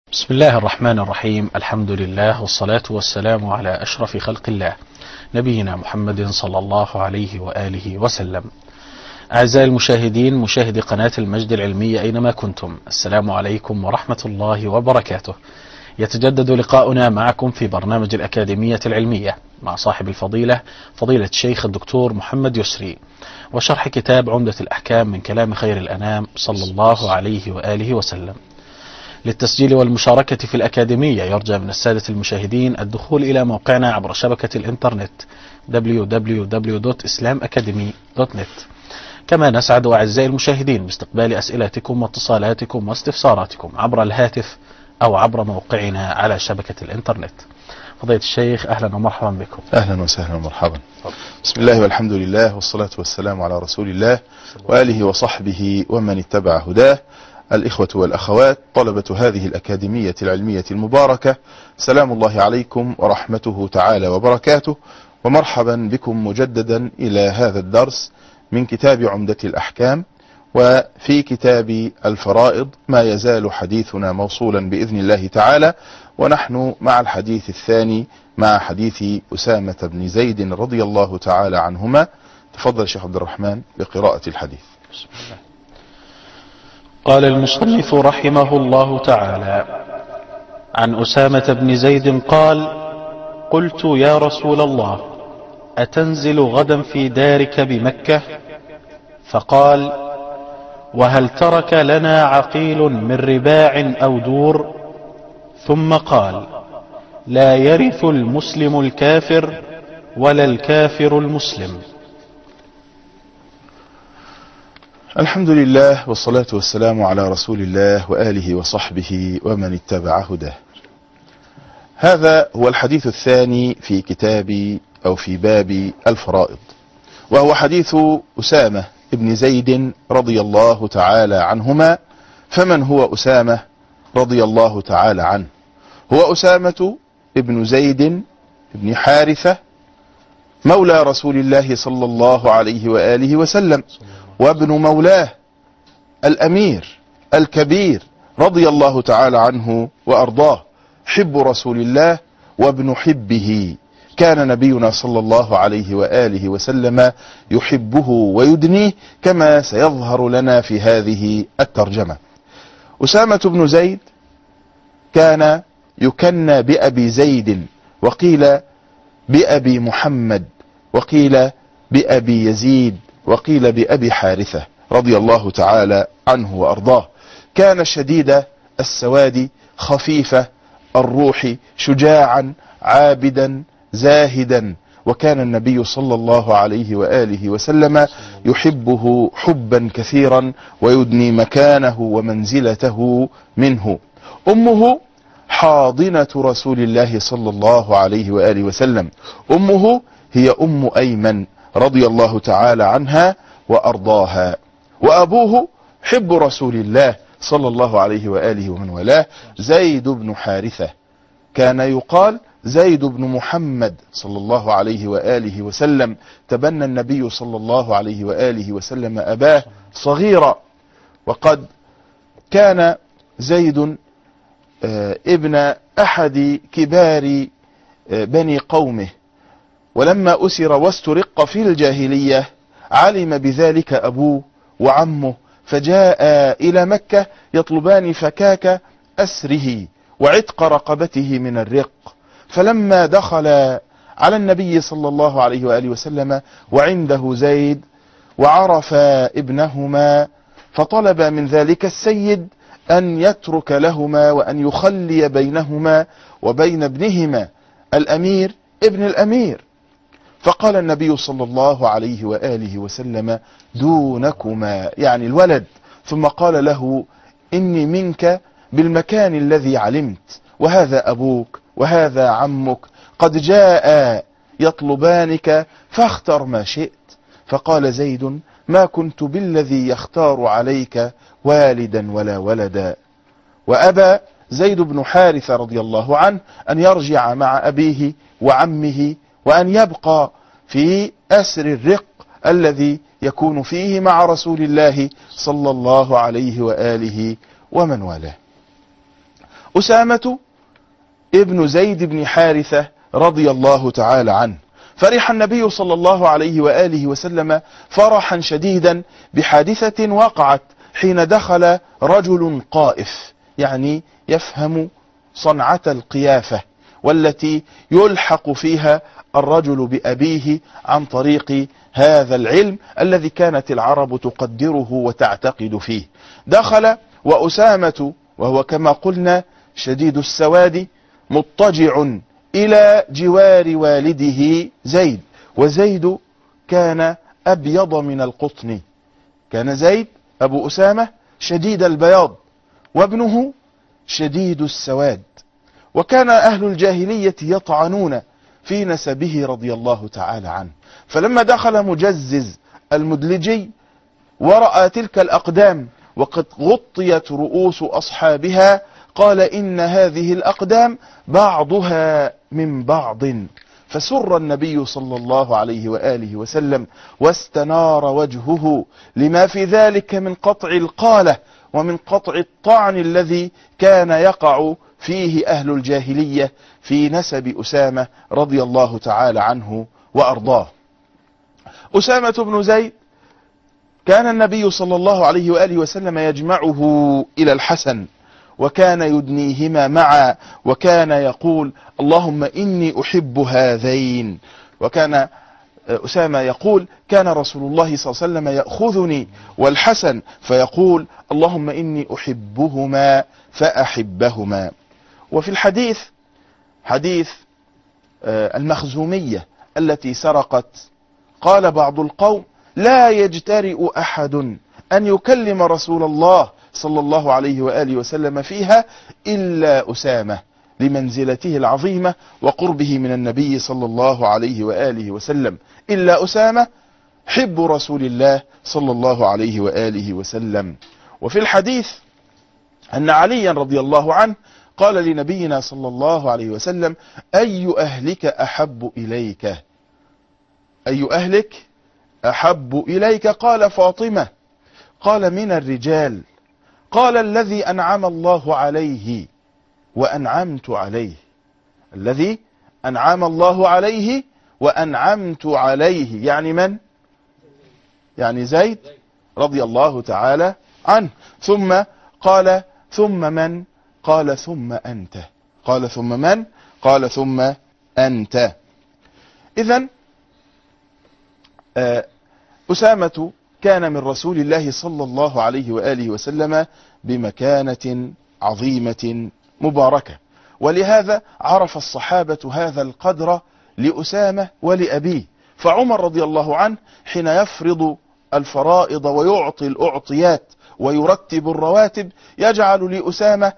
بسم الله الرحمن الرحيم. الحمد لله والصلاة والسلام على أشرف خلق الله نبينا محمد صلى الله عليه وآله وسلم. أعزائي المشاهدين، مشاهدي قناة المجد العلمية أينما كنتم، السلام عليكم ورحمة الله وبركاته. يتجدد لقاؤنا معكم في برنامج الأكاديمية العلمية مع صاحب الفضيلة فضيلة الشيخ الدكتور محمد يسري، وشرح كتاب عمدة الأحكام من كلام خير الأنام صلى الله عليه وآله وسلم. للتسجيل والمشاركة في الأكاديمية يرجى من السادة المشاهدين الدخول إلى موقعنا عبر شبكة الإنترنت www.islamacademy.net. كما نسعد أعزائي المشاهدين باستقبال أسئلتكم واتصالاتكم واستفساراتكم عبر الهاتف أو عبر موقعنا على شبكة الإنترنت. فضيلة الشيخ، أهلا ومرحبا بكم. أهلا وسهلا ومرحبا. بسم الله والحمد لله والصلاة والسلام على رسول الله وآله وصحبه ومن اتبع هداه. الإخوة والأخوات، طلبة هذه الأكاديمية العلمية المباركة، سلام الله عليكم ورحمته تعالى وبركاته، ومرحبا بكم مجددا إلى هذا الدرس من كتاب عمدة الأحكام. وفي كتاب الفرائض ما يزال حديثنا موصولا بإذن الله تعالى، ونحن مع الحديث الثاني مع حديث أسامة بن زيد رضي الله تعالى عنهما. تفضل شيخ عبد الرحمن بقراءة الحديث. بسم الله. قال المصنف رحمه الله تعالى: عن أسامة بن زيد قال: قلت يا رسول الله، أتنزل غدا في دارك بمكة؟ فقال: وهل ترك لنا عقيل من رباع أو دور؟ ثم قال: لا يرث المسلم الكافر ولا الكافر المسلم. الحمد لله والصلاة والسلام على رسول الله وآله وصحبه ومن اتبع هداه. هذا هو الحديث الثاني في كتاب أو في باب الفرائض، وهو حديث أسامة ابن زيد رضي الله تعالى عنهما. فمن هو أسامة رضي الله تعالى عنه؟ هو أسامة ابن زيد ابن حارثة مولى رسول الله صلى الله عليه وآله وسلم، وابن مولاه الأمير الكبير رضي الله تعالى عنه وأرضاه، حب رسول الله وابن حبه. كان نبينا صلى الله عليه وآله وسلم يحبه ويدنيه كما سيظهر لنا في هذه الترجمة. أسامة بن زيد كان يكنى بأبي زيد، وقيل بأبي محمد، وقيل بأبي يزيد، وقيل بأبي حارثة رضي الله تعالى عنه وأرضاه. كان شديد السواد خفيف الروح، شجاعا عابدا زاهدا، وكان النبي صلى الله عليه وآله وسلم يحبه حبا كثيرا ويدني مكانه ومنزلته منه. أمه حاضنة رسول الله صلى الله عليه وآله وسلم، أمه هي أم أيمن رضي الله تعالى عنها وأرضاها. وأبوه حب رسول الله صلى الله عليه وآله ومن والاه زيد بن حارثة، كان يقال زيد بن محمد صلى الله عليه وآله وسلم. تبنى النبي صلى الله عليه وآله وسلم أباه صغيرا، وقد كان زيد ابن أحد كبار بني قومه، ولما أسر واسترق في الجاهلية علم بذلك أبوه وعمه، فجاء إلى مكة يطلبان فكاك أسره وعتق رقبته من الرق. فلما دخل على النبي صلى الله عليه وآله وسلم وعنده زيد وعرف ابنهما، فطلب من ذلك السيد أن يترك لهما وأن يخلي بينهما وبين ابنهما الأمير ابن الأمير. فقال النبي صلى الله عليه وآله وسلم: دونكما، يعني الولد. ثم قال له: إني منك بالمكان الذي علمت، وهذا أبوك وهذا عمك قد جاء يطلبانك فاختر ما شئت. فقال زيد: ما كنت بالذي يختار عليك والدا ولا ولدا. وأبى زيد بن حارثة رضي الله عنه أن يرجع مع أبيه وعمه وأن يبقى في أسر الرق الذي يكون فيه مع رسول الله صلى الله عليه وآله ومن والاه. أسامة ابن زيد بن حارثة رضي الله تعالى عنه. فرح النبي صلى الله عليه وآله وسلم فرحا شديدا بحادثة وقعت حين دخل رجل قائف، يعني يفهم صنعة القيافة، والتي يلحق فيها الرجل بأبيه عن طريق هذا العلم الذي كانت العرب تقدره وتعتقد فيه. دخل وأسامة وهو كما قلنا شديد السواد مضطجع إلى جوار والده زيد، وزيد كان أبيض من القطن، كان زيد أبو أسامة شديد البياض وابنه شديد السواد، وكان أهل الجاهلية يطعنون في نسبه رضي الله تعالى عنه. فلما دخل مجزز المدلجي ورأى تلك الأقدام وقد غطيت رؤوس أصحابها قال إن هذه الأقدام بعضها من بعض، فسر النبي صلى الله عليه وآله وسلم واستنار وجهه لما في ذلك من قطع القالة ومن قطع الطعن الذي كان يقع فيه أهل الجاهلية في نسب أسامة رضي الله تعالى عنه وأرضاه. أسامة بن زيد كان النبي صلى الله عليه وآله وسلم يجمعه إلى الحسن، وكان يدنيهما معا، وكان يقول اللهم إني أحب هذين. وكان أسامة يقول كان رسول الله صلى الله عليه وسلم يأخذني والحسن فيقول اللهم إني أحبهما فأحبهما. وفي الحديث حديث المخزومية التي سرقت، قال بعض القوم لا يجترئ أحد أن يكلم رسول الله صلى الله عليه وآله وسلم فيها إلا أسامة، لمنزلته العظيمة وقربه من النبي صلى الله عليه وآله وسلم، إلا أسامة حب رسول الله صلى الله عليه وآله وسلم. وفي الحديث أن عليا رضي الله عنه قال لنبينا صلى الله عليه وسلم أي أهلك أحب إليك؟ أي أهلك أحب إليك؟ قال فاطمة. قال من الرجال؟ قال الذي أنعم الله عليه وأنعمت عليه، الذي أنعم الله عليه وأنعمت عليه، يعني من؟ يعني زيد رضي الله تعالى عنه. ثم قال ثم من؟ قال ثم أنت. قال ثم من؟ قال ثم أنت. إذن أسامة كان من رسول الله صلى الله عليه وآله وسلم بمكانة عظيمة مباركة، ولهذا عرف الصحابة هذا القدر لأسامة ولأبيه. فعمر رضي الله عنه حين يفرض الفرائض ويعطي الأعطيات ويرتب الرواتب يجعل لأسامة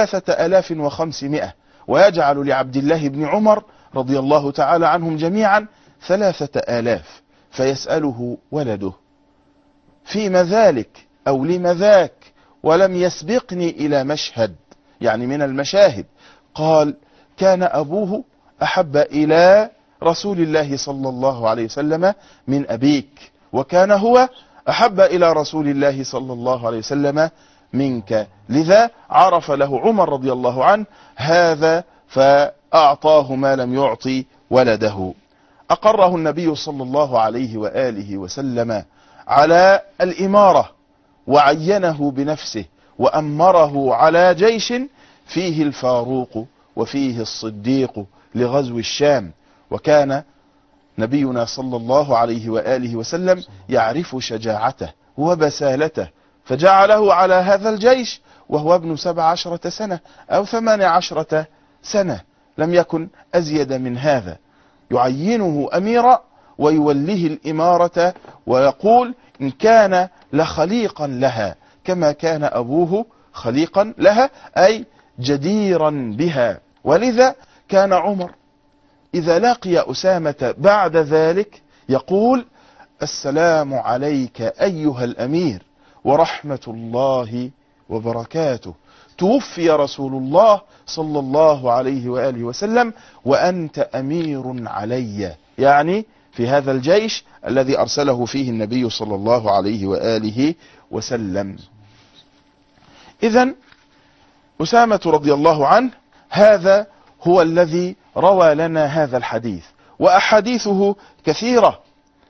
3500، ويجعل لعبد الله بن عمر رضي الله تعالى عنهم جميعا 3000، فيسأله ولده فيما ذلك أو لم ذاك ولم يسبقني إلى مشهد، يعني من المشاهد. قال كان أبوه أحب إلى رسول الله صلى الله عليه وسلم من أبيك، وكان هو أحب إلى رسول الله صلى الله عليه وسلم منك، لذا عرف له عمر رضي الله عنه هذا فأعطاه ما لم يعطي ولده. أقره النبي صلى الله عليه وآله وسلم على الإمارة وعينه بنفسه وأمره على جيش فيه الفاروق وفيه الصديق لغزو الشام، وكان نبينا صلى الله عليه وآله وسلم يعرف شجاعته وبسالته، فجعله على هذا الجيش وهو ابن 17 سنة أو 18 سنة، لم يكن أزيد من هذا، يعينه أميرا ويوليه الإمارة ويقول إن كان لخليقا لها كما كان أبوه خليقا لها، أي جديرا بها. ولذا كان عمر إذا لقي أسامة بعد ذلك يقول السلام عليك أيها الأمير ورحمة الله وبركاته، توفي رسول الله صلى الله عليه وآله وسلم وأنت أمير علي، يعني في هذا الجيش الذي أرسله فيه النبي صلى الله عليه وآله وسلم. إذن أسامة رضي الله عنه هذا هو الذي روى لنا هذا الحديث، وأحاديثه كثيرة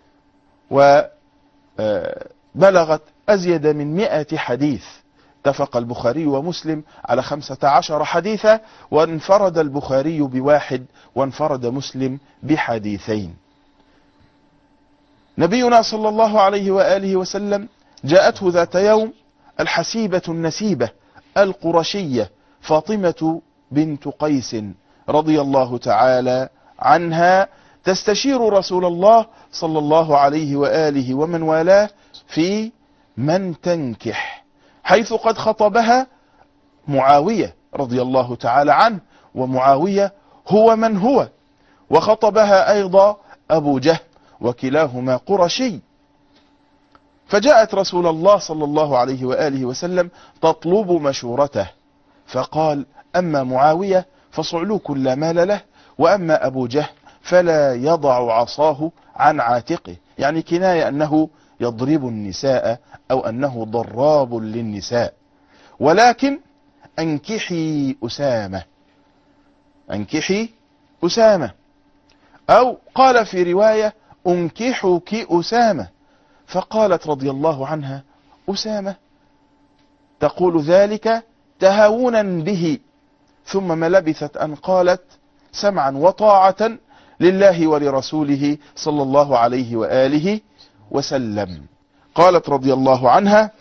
وبلغت أزيد من 100 حديث. اتفق البخاري ومسلم على 15 حديثا، وانفرد البخاري ب1 وانفرد مسلم ب2. نبينا صلى الله عليه وآله وسلم جاءته ذات يوم الحسيبة النسيبة القرشية فاطمة بنت قيس رضي الله تعالى عنها تستشير رسول الله صلى الله عليه وآله ومن والاه في من تنكح، حيث قد خطبها معاوية رضي الله تعالى عنه، ومعاوية هو من هو، وخطبها أيضا أبو جهل، وكلاهما قرشي. فجاءت رسول الله صلى الله عليه وآله وسلم تطلب مشورته، فقال: أما معاوية فصعلوك لا مال له، وأما أبو جهل فلا يضع عصاه عن عاتقه، يعني كناية أنه يضرب النساء أو أنه ضراب للنساء، ولكن أنكحي أسامة، أنكحي أسامة، أو قال في رواية أنكحك أسامة. فقالت رضي الله عنها: أسامة تقول ذلك تهاونا به، ثم ما لبثت أن قالت: سمعا وطاعة لله ولرسوله صلى الله عليه وآله وسلم. قالت رضي الله عنها: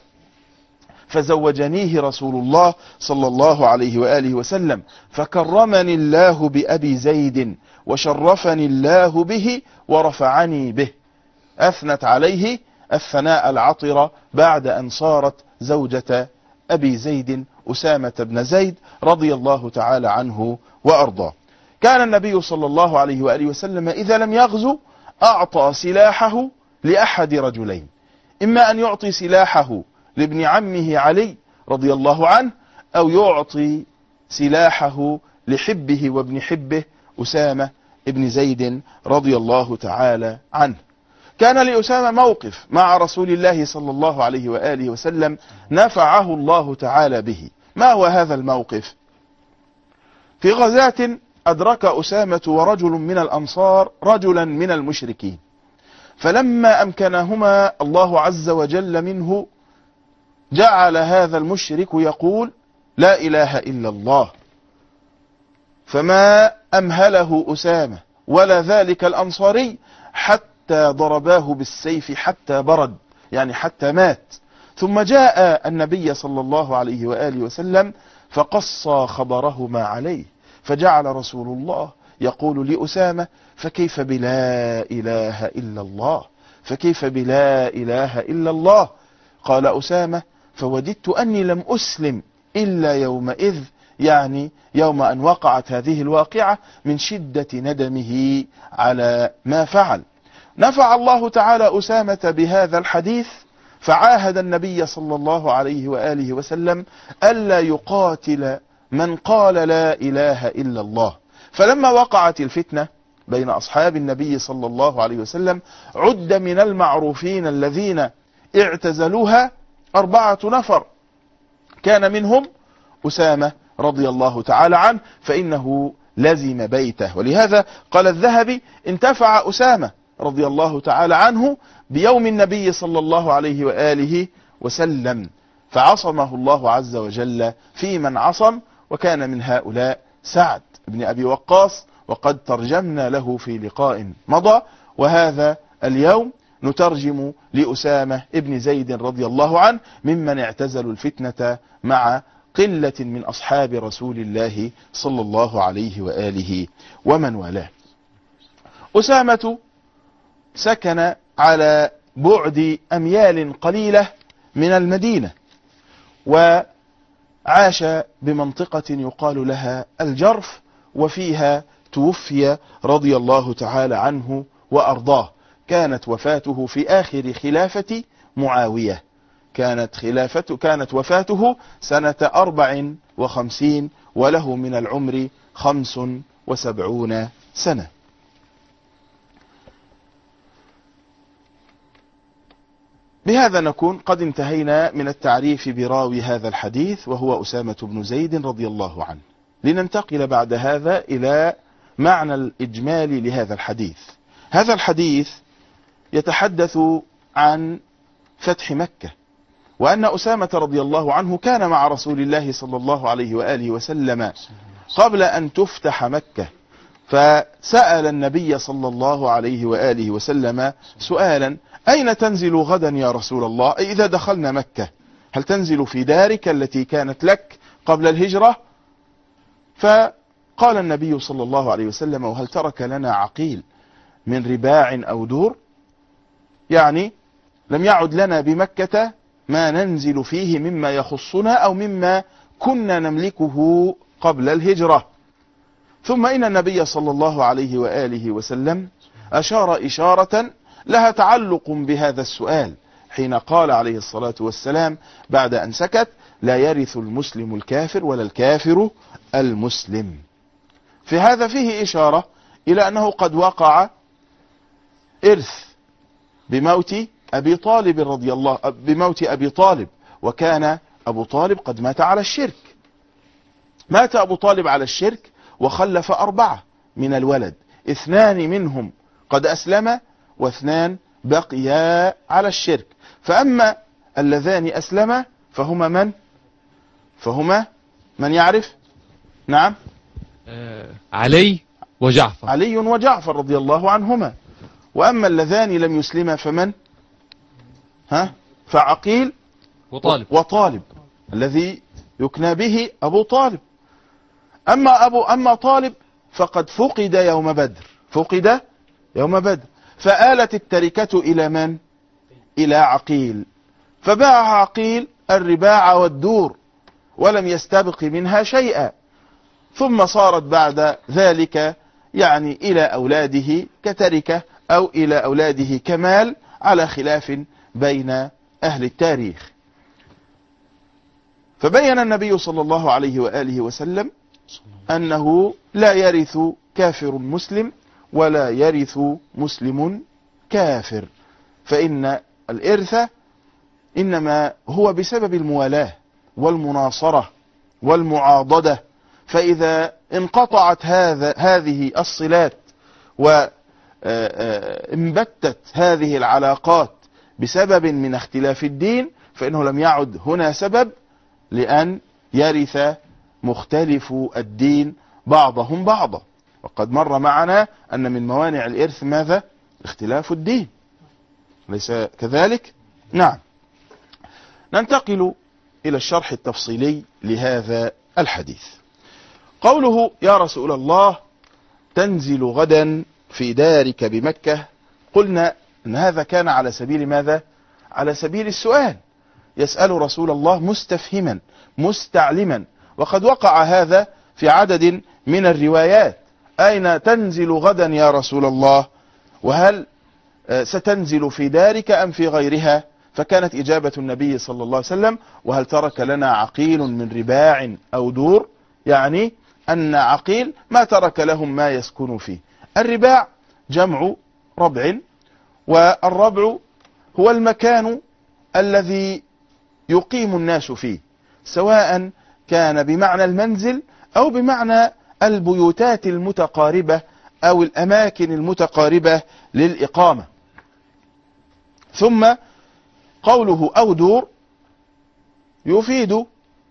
فزوجنيه رسول الله صلى الله عليه وآله وسلم، فكرمني الله بأبي زيد، وشرفني الله به، ورفعني به. أثنت عليه الثناء العطر بعد أن صارت زوجة أبي زيد أسامة بن زيد رضي الله تعالى عنه وأرضاه. كان النبي صلى الله عليه وآله وسلم إذا لم يغزو أعطى سلاحه لأحد رجلين، إما أن يعطي سلاحه لابن عمه علي رضي الله عنه، أو يعطي سلاحه لحبه وابن حبه أسامة ابن زيد رضي الله تعالى عنه. كان لأسامة موقف مع رسول الله صلى الله عليه وآله وسلم نفعه الله تعالى به. ما هو هذا الموقف؟ في غزاة أدرك أسامة ورجل من الأنصار رجلا من المشركين، فلما أمكنهما الله عز وجل منه جعل هذا المشرك يقول: لا إله إلا الله، فما أمهله أسامة ولا ذلك الأنصاري حتى ضرباه بالسيف حتى برد، يعني حتى مات. ثم جاء النبي صلى الله عليه وآله وسلم فقص خبرهما عليه، فجعل رسول الله يقول لأسامة: فكيف بلا إله إلا الله، فكيف بلا إله إلا الله؟ قال أسامة: فوددت أني لم أسلم إلا يومئذ، يعني يوم أن وقعت هذه الواقعة، من شدة ندمه على ما فعل. نفع الله تعالى أسامة بهذا الحديث، فعاهد النبي صلى الله عليه وآله وسلم ألا يقاتل من قال لا إله إلا الله. فلما وقعت الفتنة بين أصحاب النبي صلى الله عليه وسلم، عد من المعروفين الذين اعتزلوها 4 نفر، كان منهم أسامة رضي الله تعالى عنه، فإنه لزم بيته. ولهذا قال الذهبي: انتفع أسامة رضي الله تعالى عنه بيوم النبي صلى الله عليه وآله وسلم، فعصمه الله عز وجل في من عصم، وكان من هؤلاء سعد بن أبي وقاص، وقد ترجمنا له في لقاء مضى. وهذا اليوم نترجم لأسامة ابن زيد رضي الله عنه ممن اعتزلوا الفتنة مع قلة من أصحاب رسول الله صلى الله عليه وآله ومن والاه. أسامة سكن على بعد أميال قليلة من المدينة، وعاش بمنطقة يقال لها الجرف، وفيها توفي رضي الله تعالى عنه وأرضاه. كانت وفاته في آخر خلافة معاوية، كانت وفاته سنة 54، وله من العمر 75 سنة. بهذا نكون قد انتهينا من التعريف براوي هذا الحديث، وهو أسامة بن زيد رضي الله عنه. لننتقل بعد هذا إلى معنى الإجمالي لهذا الحديث. هذا الحديث يتحدث عن فتح مكة، وأن أسامة رضي الله عنه كان مع رسول الله صلى الله عليه وآله وسلم قبل أن تفتح مكة، فسأل النبي صلى الله عليه وآله وسلم سؤالا: أين تنزل غدا يا رسول الله؟ أي إذا دخلنا مكة هل تنزل في دارك التي كانت لك قبل الهجرة؟ فقال النبي صلى الله عليه وسلم: وهل ترك لنا عقيل من رباع أو دور؟ يعني لم يعد لنا بمكة ما ننزل فيه مما يخصنا أو مما كنا نملكه قبل الهجرة. ثم إن النبي صلى الله عليه وآله وسلم أشار إشارة لها تعلق بهذا السؤال حين قال عليه الصلاة والسلام بعد أن سكت: لا يرث المسلم الكافر ولا الكافر المسلم. في هذا فيه إشارة إلى أنه قد وقع إرث بموت أبي طالب، وكان أبو طالب قد مات على الشرك. مات أبو طالب على الشرك وخلف 4 من الولد، 2 منهم قد أسلم و2 بقيا على الشرك. فأما اللذان أسلما فهما من يعرف؟ نعم، علي وجعفر. علي وجعفر رضي الله عنهما. وأما اللذان لم يسلما فمن؟ فعقيل وطالب الذي يكنى به أبو طالب. أما طالب فقد فقد يوم بدر، فآلت التركة إلى من؟ إلى عقيل، فباع عقيل الرباع والدور ولم يستبق منها شيئا، ثم صارت بعد ذلك يعني إلى أولاده كتركة أو إلى أولاده كمال، على خلاف بين أهل التاريخ. فبين النبي صلى الله عليه وآله وسلم أنه لا يرث كافر مسلم ولا يرث مسلم كافر، فإن الإرث إنما هو بسبب الموالاة والمناصرة والمعاضدة. فإذا انقطعت هذه الصلات وانبتت هذه العلاقات بسبب من اختلاف الدين، فإنه لم يعد هنا سبب لأن يرث مختلف الدين بعضهم بعضا. وقد مر معنا أن من موانع الإرث ماذا؟ اختلاف الدين، ليس كذلك؟ نعم. ننتقل إلى الشرح التفصيلي لهذا الحديث. قوله: يا رسول الله تنزل غدا في دارك بمكة، قلنا أن هذا كان على سبيل ماذا؟ على سبيل السؤال، يسأل رسول الله مستفهما مستعلما. وقد وقع هذا في عدد من الروايات: أين تنزل غدا يا رسول الله؟ وهل ستنزل في دارك أم في غيرها؟ فكانت إجابة النبي صلى الله عليه وسلم: وهل ترك لنا عقيل من رباع أو دور؟ يعني أن عقيل ما ترك لهم ما يسكنوا فيه. الرباع جمع ربع، والربع هو المكان الذي يقيم الناس فيه، سواء كان بمعنى المنزل أو بمعنى البيوتات المتقاربة أو الأماكن المتقاربة للإقامة. ثم قوله أو دور يفيد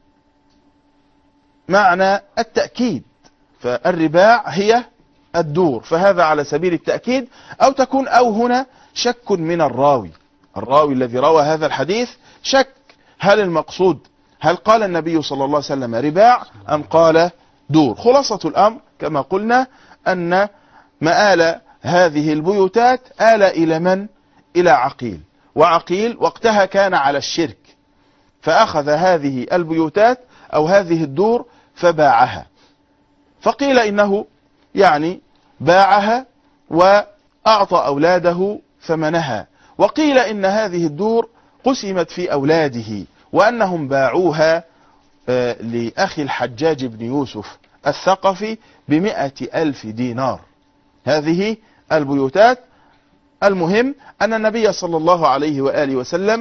معنى التأكيد، فالرباع هي الدور، فهذا على سبيل التأكيد. أو تكون أو هنا شك من الراوي الذي روى هذا الحديث، شك هل المقصود، هل قال النبي صلى الله عليه وسلم رباع أم قال دور؟ خلاصة الأمر كما قلنا أن مآل هذه البيوتات آل إلى من؟ إلى عقيل، وعقيل وقتها كان على الشرك، فأخذ هذه البيوتات أو هذه الدور فباعها. فقيل إنه يعني باعها وأعطى أولاده ثمنها، وقيل إن هذه الدور قسمت في أولاده وأنهم باعوها لأخي الحجاج بن يوسف الثقفي ب100,000 دينار. هذه البيوتات المهم أن النبي صلى الله عليه وآله وسلم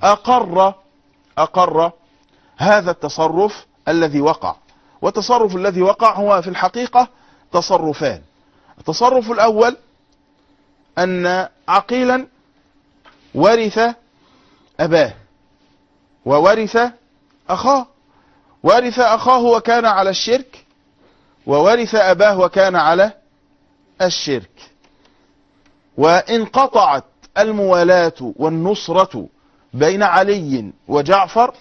أقر هذا التصرف الذي وقع. والتصرف الذي وقع هو في الحقيقة تصرفان. التصرف الأول أن عقيلا ورث أباه وورث أخاه، ورث أخاه وكان على الشرك، وورث أباه وكان على الشرك، وانقطعت الموالاة والنصرة بين علي وجعفر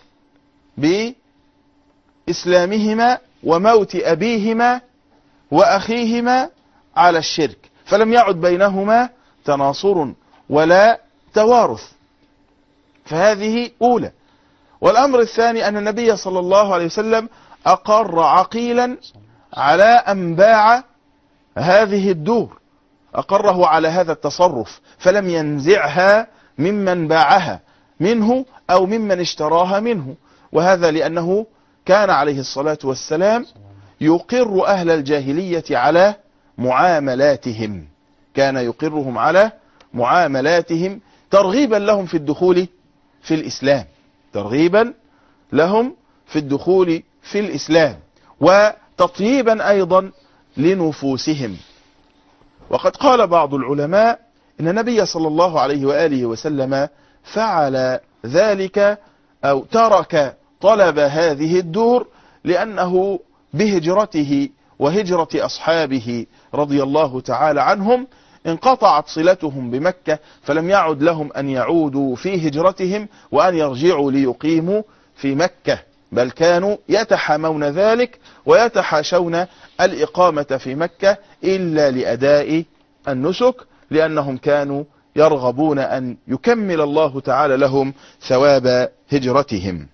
بإسلامهما وموت أبيهما وأخيهما على الشرك، فلم يعد بينهما تناصر ولا توارث. فهذه أولى. والأمر الثاني أن النبي صلى الله عليه وسلم أقر عقيلا على أن باع هذه الدور، أقره على هذا التصرف، فلم ينزعها ممن باعها منه أو ممن اشتراها منه. وهذا لأنه كان عليه الصلاة والسلام يقر أهل الجاهلية على معاملاتهم، كان يقرهم على معاملاتهم ترغيبا لهم في الدخول في الإسلام، ترغيبا لهم في الدخول في الإسلام، وتطييبا أيضا لنفوسهم. وقد قال بعض العلماء إن النبي صلى الله عليه وآله وسلم فعل ذلك أو ترك طلب هذه الدور لأنه بهجرته وهجرة أصحابه رضي الله تعالى عنهم انقطعت صلتهم بمكة، فلم يعد لهم أن يعودوا في هجرتهم وأن يرجعوا ليقيموا في مكة، بل كانوا يتحامون ذلك ويتحاشون الإقامة في مكة إلا لأداء النسك، لأنهم كانوا يرغبون أن يكمل الله تعالى لهم ثواب هجرتهم.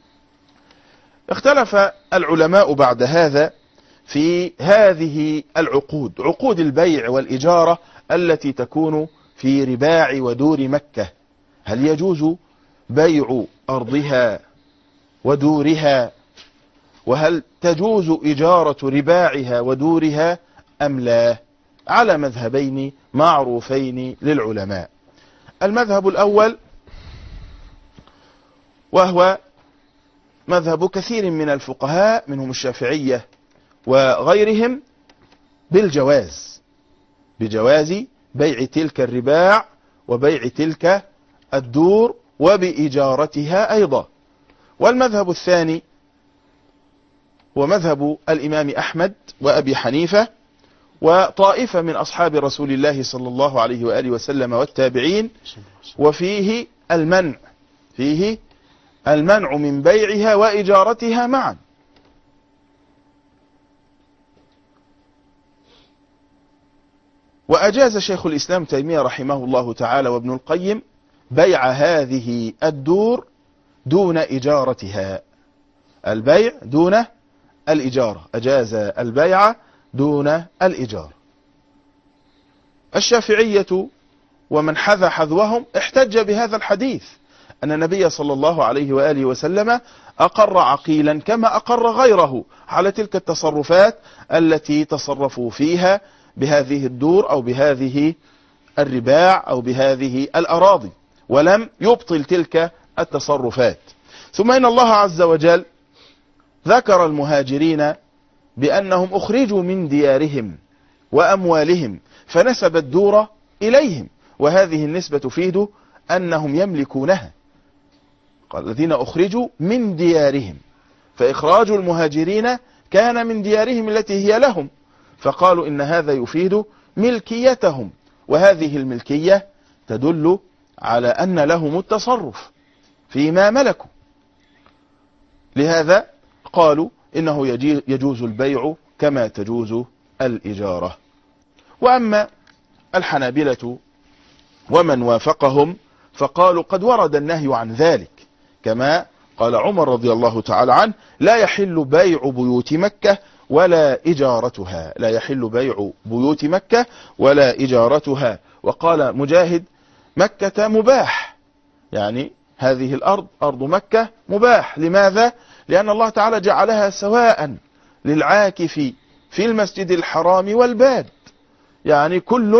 اختلف العلماء بعد هذا في هذه العقود، عقود البيع والإجارة التي تكون في رباع ودور مكة، هل يجوز بيع أرضها ودورها، وهل تجوز إجارة رباعها ودورها أم لا؟ على مذهبين معروفين للعلماء. المذهب الأول وهو مذهب كثير من الفقهاء منهم الشافعية وغيرهم بالجواز، بجواز بيع تلك الرباع وبيع تلك الدور وبإجارتها أيضا. والمذهب الثاني هو مذهب الإمام أحمد وأبي حنيفة وطائفة من أصحاب رسول الله صلى الله عليه وآله وسلم والتابعين، وفيه المنع، فيه المنع من بيعها وإجارتها معا. وأجاز شيخ الإسلام تيمية رحمه الله تعالى وابن القيم بيع هذه الدور دون إجارتها، البيع دون الإجارة، أجاز البيع دون الإجارة. الشافعية ومن حذا حذوهم احتج بهذا الحديث أن النبي صلى الله عليه وآله وسلم أقر عقيلا كما أقر غيره على تلك التصرفات التي تصرفوا فيها بهذه الدور أو بهذه الرباع أو بهذه الأراضي، ولم يبطل تلك التصرفات. ثم إن الله عز وجل ذكر المهاجرين بأنهم أخرجوا من ديارهم وأموالهم فنسب الدور إليهم، وهذه النسبة تفيد أنهم يملكونها. قال الذين أخرجوا من ديارهم، فإخراج المهاجرين كان من ديارهم التي هي لهم، فقالوا إن هذا يفيد ملكيتهم، وهذه الملكية تدل على أن لهم التصرف فيما ملكوا. لهذا قالوا إنه يجوز البيع كما تجوز الإجارة. وأما الحنابلة ومن وافقهم فقالوا قد ورد النهي عن ذلك، كما قال عمر رضي الله تعالى عنه لا يحل بيع بيوت مكة ولا إجارتها، لا يحل بيع بيوت مكة ولا إجارتها. وقال مجاهد مكة مباح، يعني هذه الأرض أرض مكة مباح. لماذا؟ لأن الله تعالى جعلها سواء للعاكف في المسجد الحرام والباد، يعني كل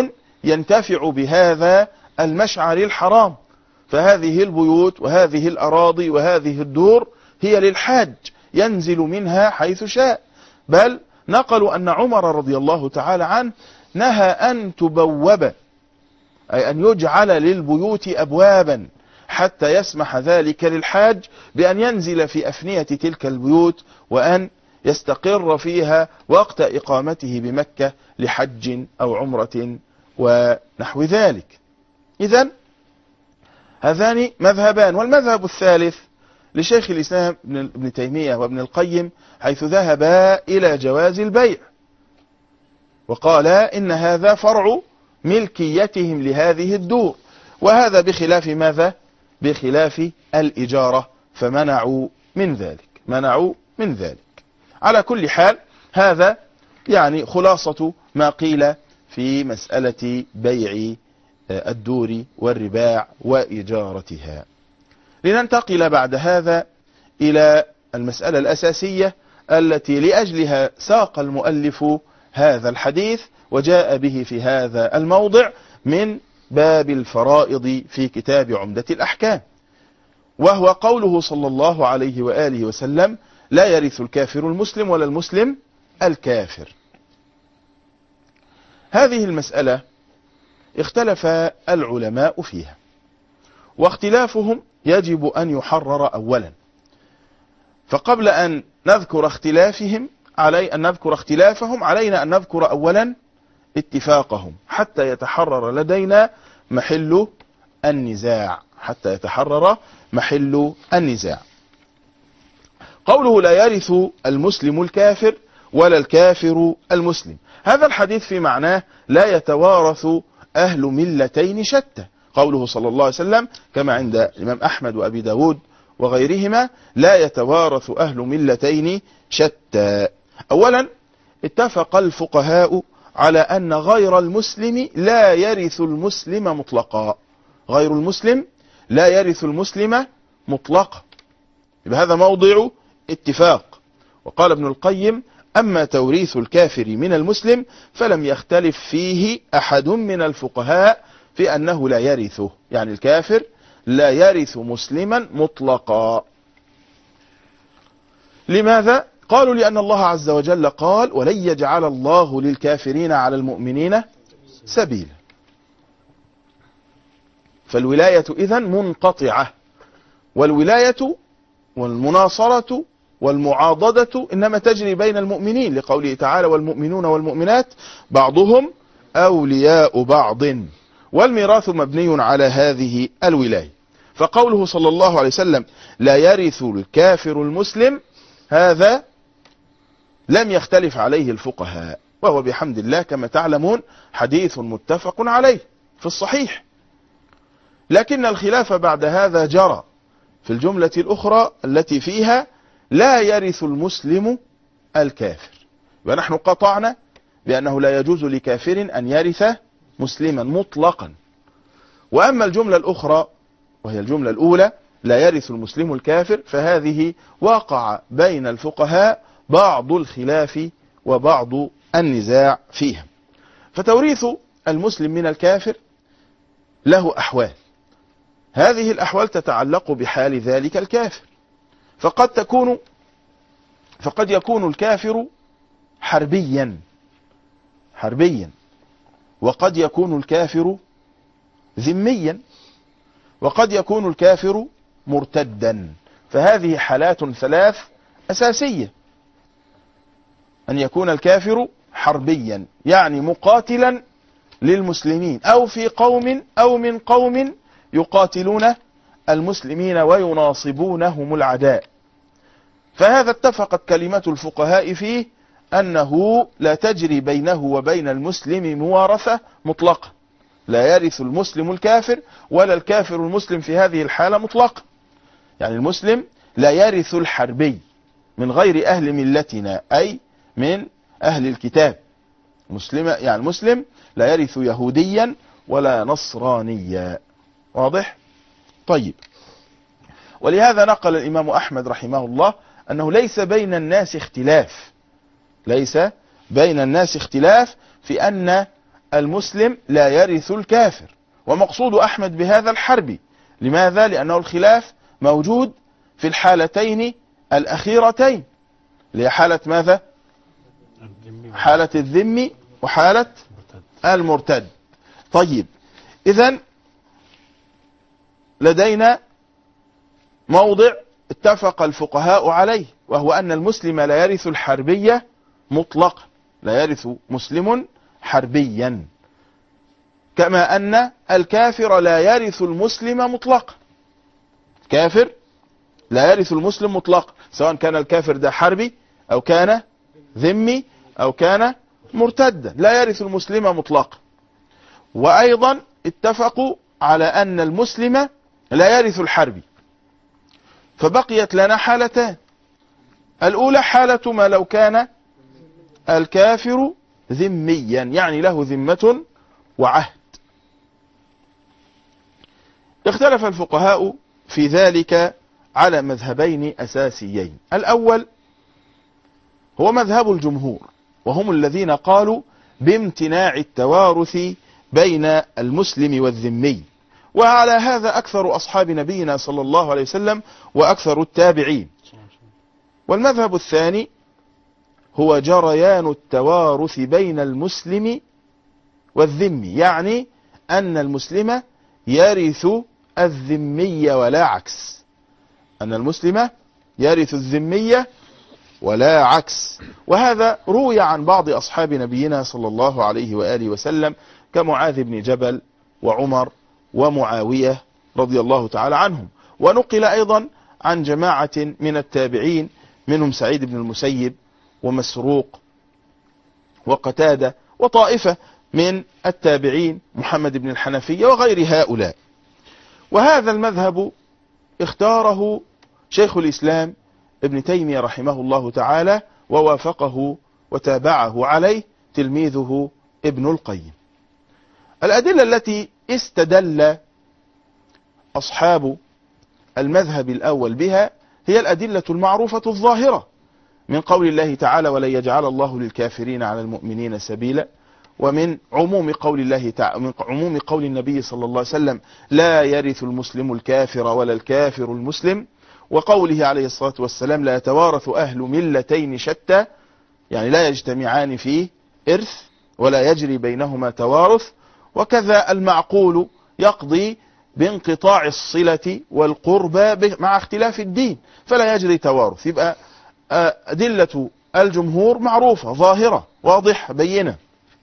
ينتفع بهذا المشعر الحرام. فهذه البيوت وهذه الأراضي وهذه الدور هي للحاج ينزل منها حيث شاء. بل نقلوا أن عمر رضي الله تعالى عنه نهى أن تبوب، أي أن يجعل للبيوت أبوابا حتى يسمح ذلك للحاج بأن ينزل في أفنية تلك البيوت وأن يستقر فيها وقت إقامته بمكة لحج أو عمرة ونحو ذلك. إذن هذان مذهبان. والمذهب الثالث لشيخ الإسلام ابن تيمية وابن القيم، حيث ذهبا إلى جواز البيع وقال إن هذا فرع ملكيتهم لهذه الدور، وهذا بخلاف ماذا؟ بخلاف الإجارة، فمنعوا من ذلك. على كل حال هذا يعني خلاصة ما قيل في مسألة بيع الدور والرباع وإجارتها. لننتقل بعد هذا إلى المسألة الأساسية التي لأجلها ساق المؤلف هذا الحديث وجاء به في هذا الموضع من باب الفرائض في كتاب عمدة الأحكام، وهو قوله صلى الله عليه وآله وسلم: لا يرث الكافر المسلم ولا المسلم الكافر. هذه المسألة اختلف العلماء فيها، واختلافهم يجب أن يحرر أولا. فقبل أن نذكر اختلافهم علينا أن نذكر أولا اتفاقهم حتى يتحرر لدينا محل النزاع. قوله لا يرث المسلم الكافر ولا الكافر المسلم، هذا الحديث في معناه لا يتوارث أهل ملتين شتى. قوله صلى الله عليه وسلم كما عند الإمام أحمد وأبي داود وغيرهما: لا يتوارث أهل ملتين شتى. أولا اتفق الفقهاء على أن غير المسلم لا يرث المسلم مطلقا. غير المسلم لا يرث المسلم مطلقا، بهذا موضع اتفاق. وقال ابن القيم: أما توريث الكافر من المسلم فلم يختلف فيه أحد من الفقهاء في أنه لا يرثه، يعني الكافر لا يرث مسلما مطلقا. لماذا؟ قالوا: لأن الله عز وجل قال: ولن يجعل الله للكافرين على المؤمنين سبيلا. فالولاية إذن منقطعة، والولاية والمناصرة والمعاضدة إنما تجري بين المؤمنين، لقوله تعالى: والمؤمنون والمؤمنات بعضهم أولياء بعض، والميراث مبني على هذه الولاية. فقوله صلى الله عليه وسلم: لا يرث الكافر المسلم، هذا لم يختلف عليه الفقهاء، وهو بحمد الله كما تعلمون حديث متفق عليه في الصحيح. لكن الخلاف بعد هذا جرى في الجملة الأخرى التي فيها لا يرث المسلم الكافر، ونحن قطعنا بأنه لا يجوز لكافر أن يرث مسلما مطلقا. وأما الجملة الأخرى وهي الجملة الأولى: لا يرث المسلم الكافر، فهذه وقع بين الفقهاء بعض الخلاف وبعض النزاع فيها. فتوريث المسلم من الكافر له أحوال، هذه الأحوال تتعلق بحال ذلك الكافر. فقد يكون الكافر حربيا، وقد يكون الكافر ذميا، وقد يكون الكافر مرتدا. فهذه حالات ثلاث أساسية: أن يكون الكافر حربيا يعني مقاتلا للمسلمين، أو في قوم أو من قوم يقاتلون المسلمين ويناصبونهم العداء. فهذا اتفقت كلمة الفقهاء فيه أنه لا تجري بينه وبين المسلم موارثة مطلقة، لا يرث المسلم الكافر ولا الكافر المسلم في هذه الحالة مطلقة. يعني المسلم لا يرث الحربي من غير أهل ملتنا، أي من أهل الكتاب. يعني المسلم لا يرث يهوديا ولا نصرانيا. واضح؟ طيب. ولهذا نقل الإمام أحمد رحمه الله أنه ليس بين الناس اختلاف في أن المسلم لا يرث الكافر. ومقصود أحمد بهذا الحربي. لماذا؟ لأنه الخلاف موجود في الحالتين الأخيرتين، اللي هي حالة ماذا؟ حالة الذمي وحالة المرتد. طيب، إذن لدينا موضع اتفق الفقهاء عليه، وهو أن المسلم لا يرث الحربية مطلقا، لا يرث مسلم حربيا، كما أن الكافر لا يرث المسلم مطلقا. كافر لا يرث المسلم مطلقا، سواء كان الكافر ده حربي أو كان ذمي أو كان مرتدا، لا يرث المسلم مطلقا. وأيضا اتفقوا على أن المسلم لا يرث الحربي. فبقيت لنا حالتان. الأولى حالة ما لو كان الكافر ذميا، يعني له ذمة وعهد. اختلف الفقهاء في ذلك على مذهبين أساسيين. الأول هو مذهب الجمهور، وهم الذين قالوا بامتناع التوارث بين المسلم والذمي، وعلى هذا أكثر أصحاب نبينا صلى الله عليه وسلم وأكثر التابعين. والمذهب الثاني هو جريان التوارث بين المسلم والذمي، يعني أن المسلم يرث الذمي ولا عكس، أن المسلم يرث الذمي ولا عكس. وهذا روي عن بعض أصحاب نبينا صلى الله عليه وآله وسلم كمعاذ بن جبل وعمر ومعاوية رضي الله تعالى عنهم. ونقل أيضا عن جماعة من التابعين، منهم سعيد بن المسيب ومسروق وقتادة، وطائفة من التابعين محمد بن الحنفية وغير هؤلاء. وهذا المذهب اختاره شيخ الإسلام ابن تيمية رحمه الله تعالى، ووافقه وتابعه عليه تلميذه ابن القيم. الأدلة التي استدل أصحاب المذهب الأول بها هي الأدلة المعروفة الظاهرة من قول الله تعالى: ولن يجعل الله للكافرين على المؤمنين سبيلا، ومن عموم قول الله تعالى، من عموم قول النبي صلى الله عليه وسلم: لا يرث المسلم الكافر ولا الكافر المسلم، وقوله عليه الصلاة والسلام: لا يتوارث أهل ملتين شتى، يعني لا يجتمعان في إرث ولا يجري بينهما توارث. وكذا المعقول يقضي بانقطاع الصلة والقربى مع اختلاف الدين، فلا يجري توارث. يبقى أدلة الجمهور معروفة ظاهرة واضحة بينة.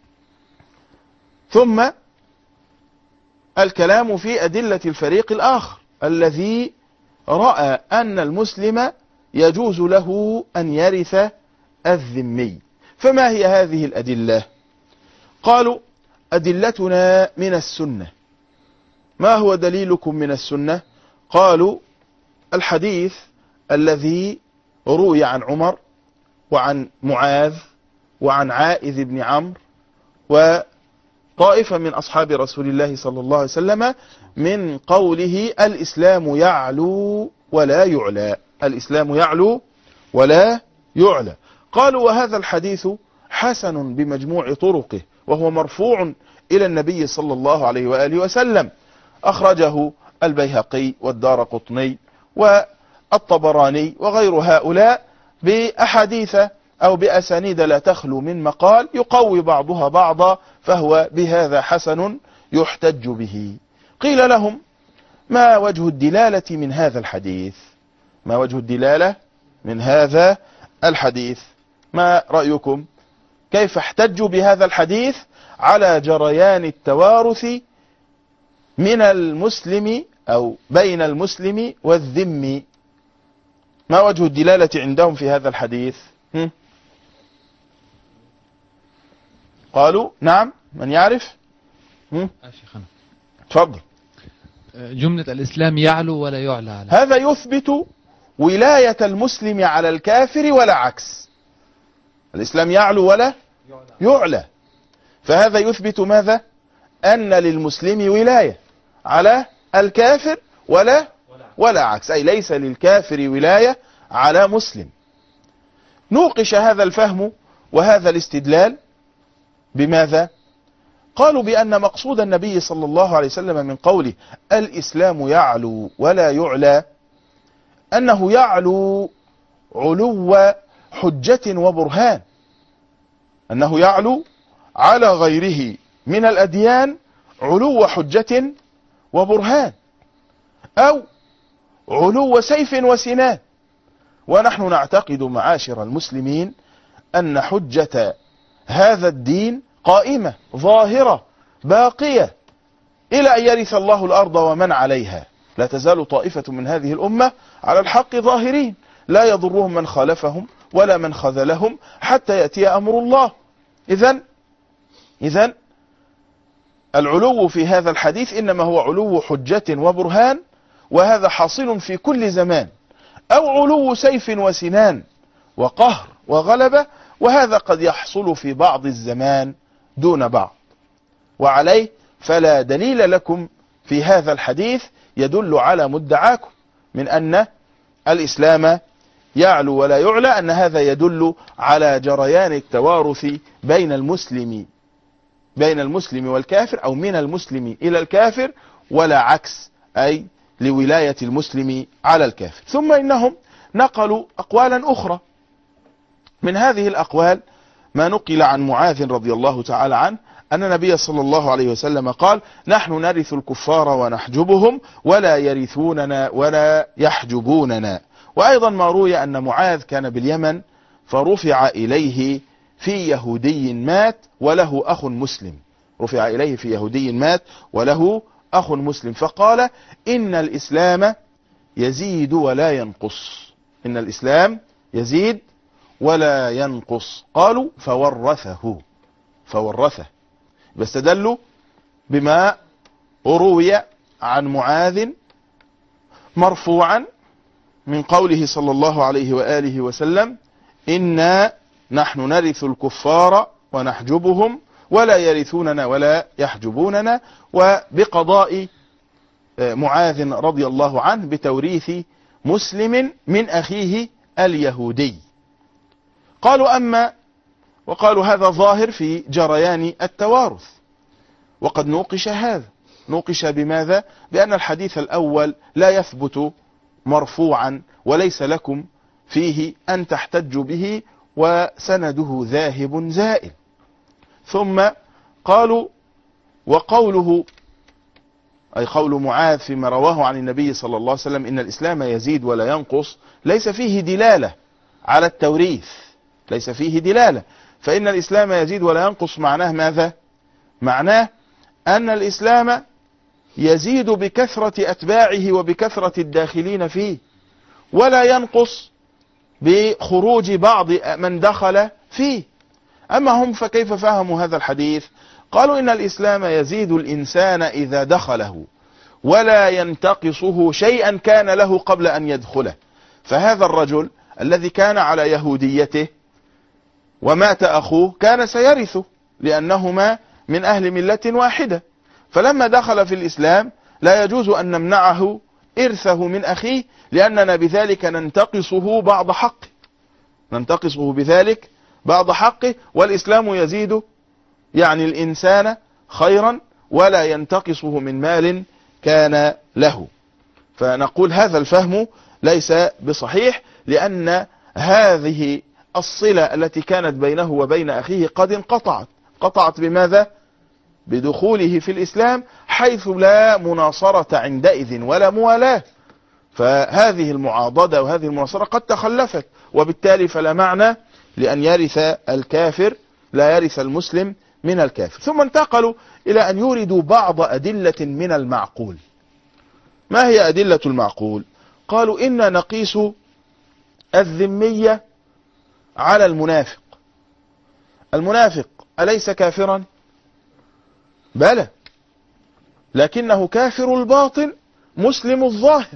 ثم الكلام في أدلة الفريق الآخر الذي رأى أن المسلم يجوز له أن يرث الذمي. فما هي هذه الأدلة؟ قالوا: أدلتنا من السنة. ما هو دليلكم من السنة؟ قالوا: الحديث الذي روي عن عمر وعن معاذ وعن عائذ بن عمرو وطائفة من أصحاب رسول الله صلى الله عليه وسلم من قوله: الإسلام يعلو ولا يعلى، الإسلام يعلو ولا يعلى. قالوا: وهذا الحديث حسن بمجموع طرقه، وهو مرفوع إلى النبي صلى الله عليه وآله وسلم، أخرجه البيهقي والدارقطني والطبراني وغير هؤلاء بأحاديث أو بأسانيد لا تخلو من مقال يقوي بعضها بعضا، فهو بهذا حسن يحتج به. قيل لهم: ما وجه الدلالة من هذا الحديث؟ ما وجه الدلالة من هذا الحديث؟ ما رأيكم؟ كيف احتجوا بهذا الحديث على جريان التوارث من المسلم أو بين المسلم والذمي؟ ما وجه الدلالة عندهم في هذا الحديث؟ قالوا: نعم، من يعرف؟ شيخنا تفضل. جملة الإسلام يعلو ولا يعلى على، هذا يثبت ولاية المسلم على الكافر ولا عكس. الإسلام يعلو ولا يعلى، فهذا يثبت ماذا؟ أن للمسلم ولاية على الكافر ولا عكس، أي ليس للكافر ولاية على مسلم. نوقش هذا الفهم وهذا الاستدلال بماذا؟ قالوا بأن مقصود النبي صلى الله عليه وسلم من قوله الإسلام يعلو ولا يعلى أنه يعلو علو حجة وبرهان، أنه يعلو على غيره من الأديان علو حجة وبرهان، أو علو سيف وسنان. ونحن نعتقد معاشر المسلمين أن حجة هذا الدين قائمة ظاهرة باقية إلى أن يرث الله الأرض ومن عليها. لا تزال طائفة من هذه الأمة على الحق ظاهرين، لا يضرهم من خالفهم ولا من خذلهم حتى يأتي أمر الله. إذن العلو في هذا الحديث إنما هو علو حجة وبرهان، وهذا حاصل في كل زمان، أو علو سيف وسنان وقهر وغلبة، وهذا قد يحصل في بعض الزمان دون بعض. وعليه فلا دليل لكم في هذا الحديث يدل على مدعاكم من أن الإسلام يعلو ولا يعلى، أن هذا يدل على جريان التوارث بين المسلم والكافر، أو من المسلم إلى الكافر، ولا عكس، أي لولاية المسلم على الكافر. ثم إنهم نقلوا أقوالا أخرى. من هذه الأقوال ما نقل عن معاذ رضي الله تعالى عنه أن النبي صلى الله عليه وسلم قال: نحن نرث الكفار ونحجبهم ولا يرثوننا ولا يحجبوننا. وأيضا ما روي أن معاذ كان باليمن فرفع إليه في يهودي مات وله أخ مسلم، رفع إليه في يهودي مات وله أخ مسلم، فقال: إن الإسلام يزيد ولا ينقص، إن الإسلام يزيد ولا ينقص. قالوا فورثه، باستدلوا بما روي عن معاذ مرفوعا من قوله صلى الله عليه وآله وسلم: إنا نحن نرث الكفار ونحجبهم ولا يرثوننا ولا يحجبوننا، وبقضاء معاذ رضي الله عنه بتوريث مسلم من أخيه اليهودي. وقالوا هذا ظاهر في جريان التوارث، وقد نوقش هذا. نوقش بماذا؟ بأن الحديث الأول لا يثبت مرفوعا وليس لكم فيه أن تحتجوا به، وسنده ذاهب زائل. ثم قالوا: وقوله أي قول معاذ فيما رواه عن النبي صلى الله عليه وسلم إن الإسلام يزيد ولا ينقص، ليس فيه دلالة على التوريث، ليس فيه دلالة. فإن الإسلام يزيد ولا ينقص معناه ماذا؟ معناه أن الإسلام يزيد بكثرة أتباعه وبكثرة الداخلين فيه، ولا ينقص بخروج بعض من دخل فيه. أما هم فكيف فهموا هذا الحديث؟ قالوا إن الإسلام يزيد الإنسان إذا دخله ولا ينتقصه شيئا كان له قبل أن يدخله. فهذا الرجل الذي كان على يهوديته ومات أخوه كان سيرثه، لأنهما من أهل ملة واحدة، فلما دخل في الإسلام لا يجوز أن نمنعه إرثه من أخيه، لأننا بذلك ننتقصه بعض حقه، ننتقصه بذلك بعض حقه. والإسلام يزيد يعني الإنسان خيرا ولا ينتقصه من مال كان له. فنقول هذا الفهم ليس بصحيح، لأن هذه الصلة التي كانت بينه وبين أخيه قد انقطعت بماذا؟ بدخوله في الإسلام، حيث لا مناصرة عندئذ ولا موالاة. فهذه المعاضدة وهذه المناصرة قد تخلفت، وبالتالي فلا معنى لأن يرث الكافر، لا يرث المسلم من الكافر. ثم انتقلوا إلى أن يوردوا بعض أدلة من المعقول. ما هي أدلة المعقول؟ قالوا إنا نقيس الذمية على المنافق. المنافق أليس كافرا؟ بلى، لكنه كافر الباطن مسلم الظاهر.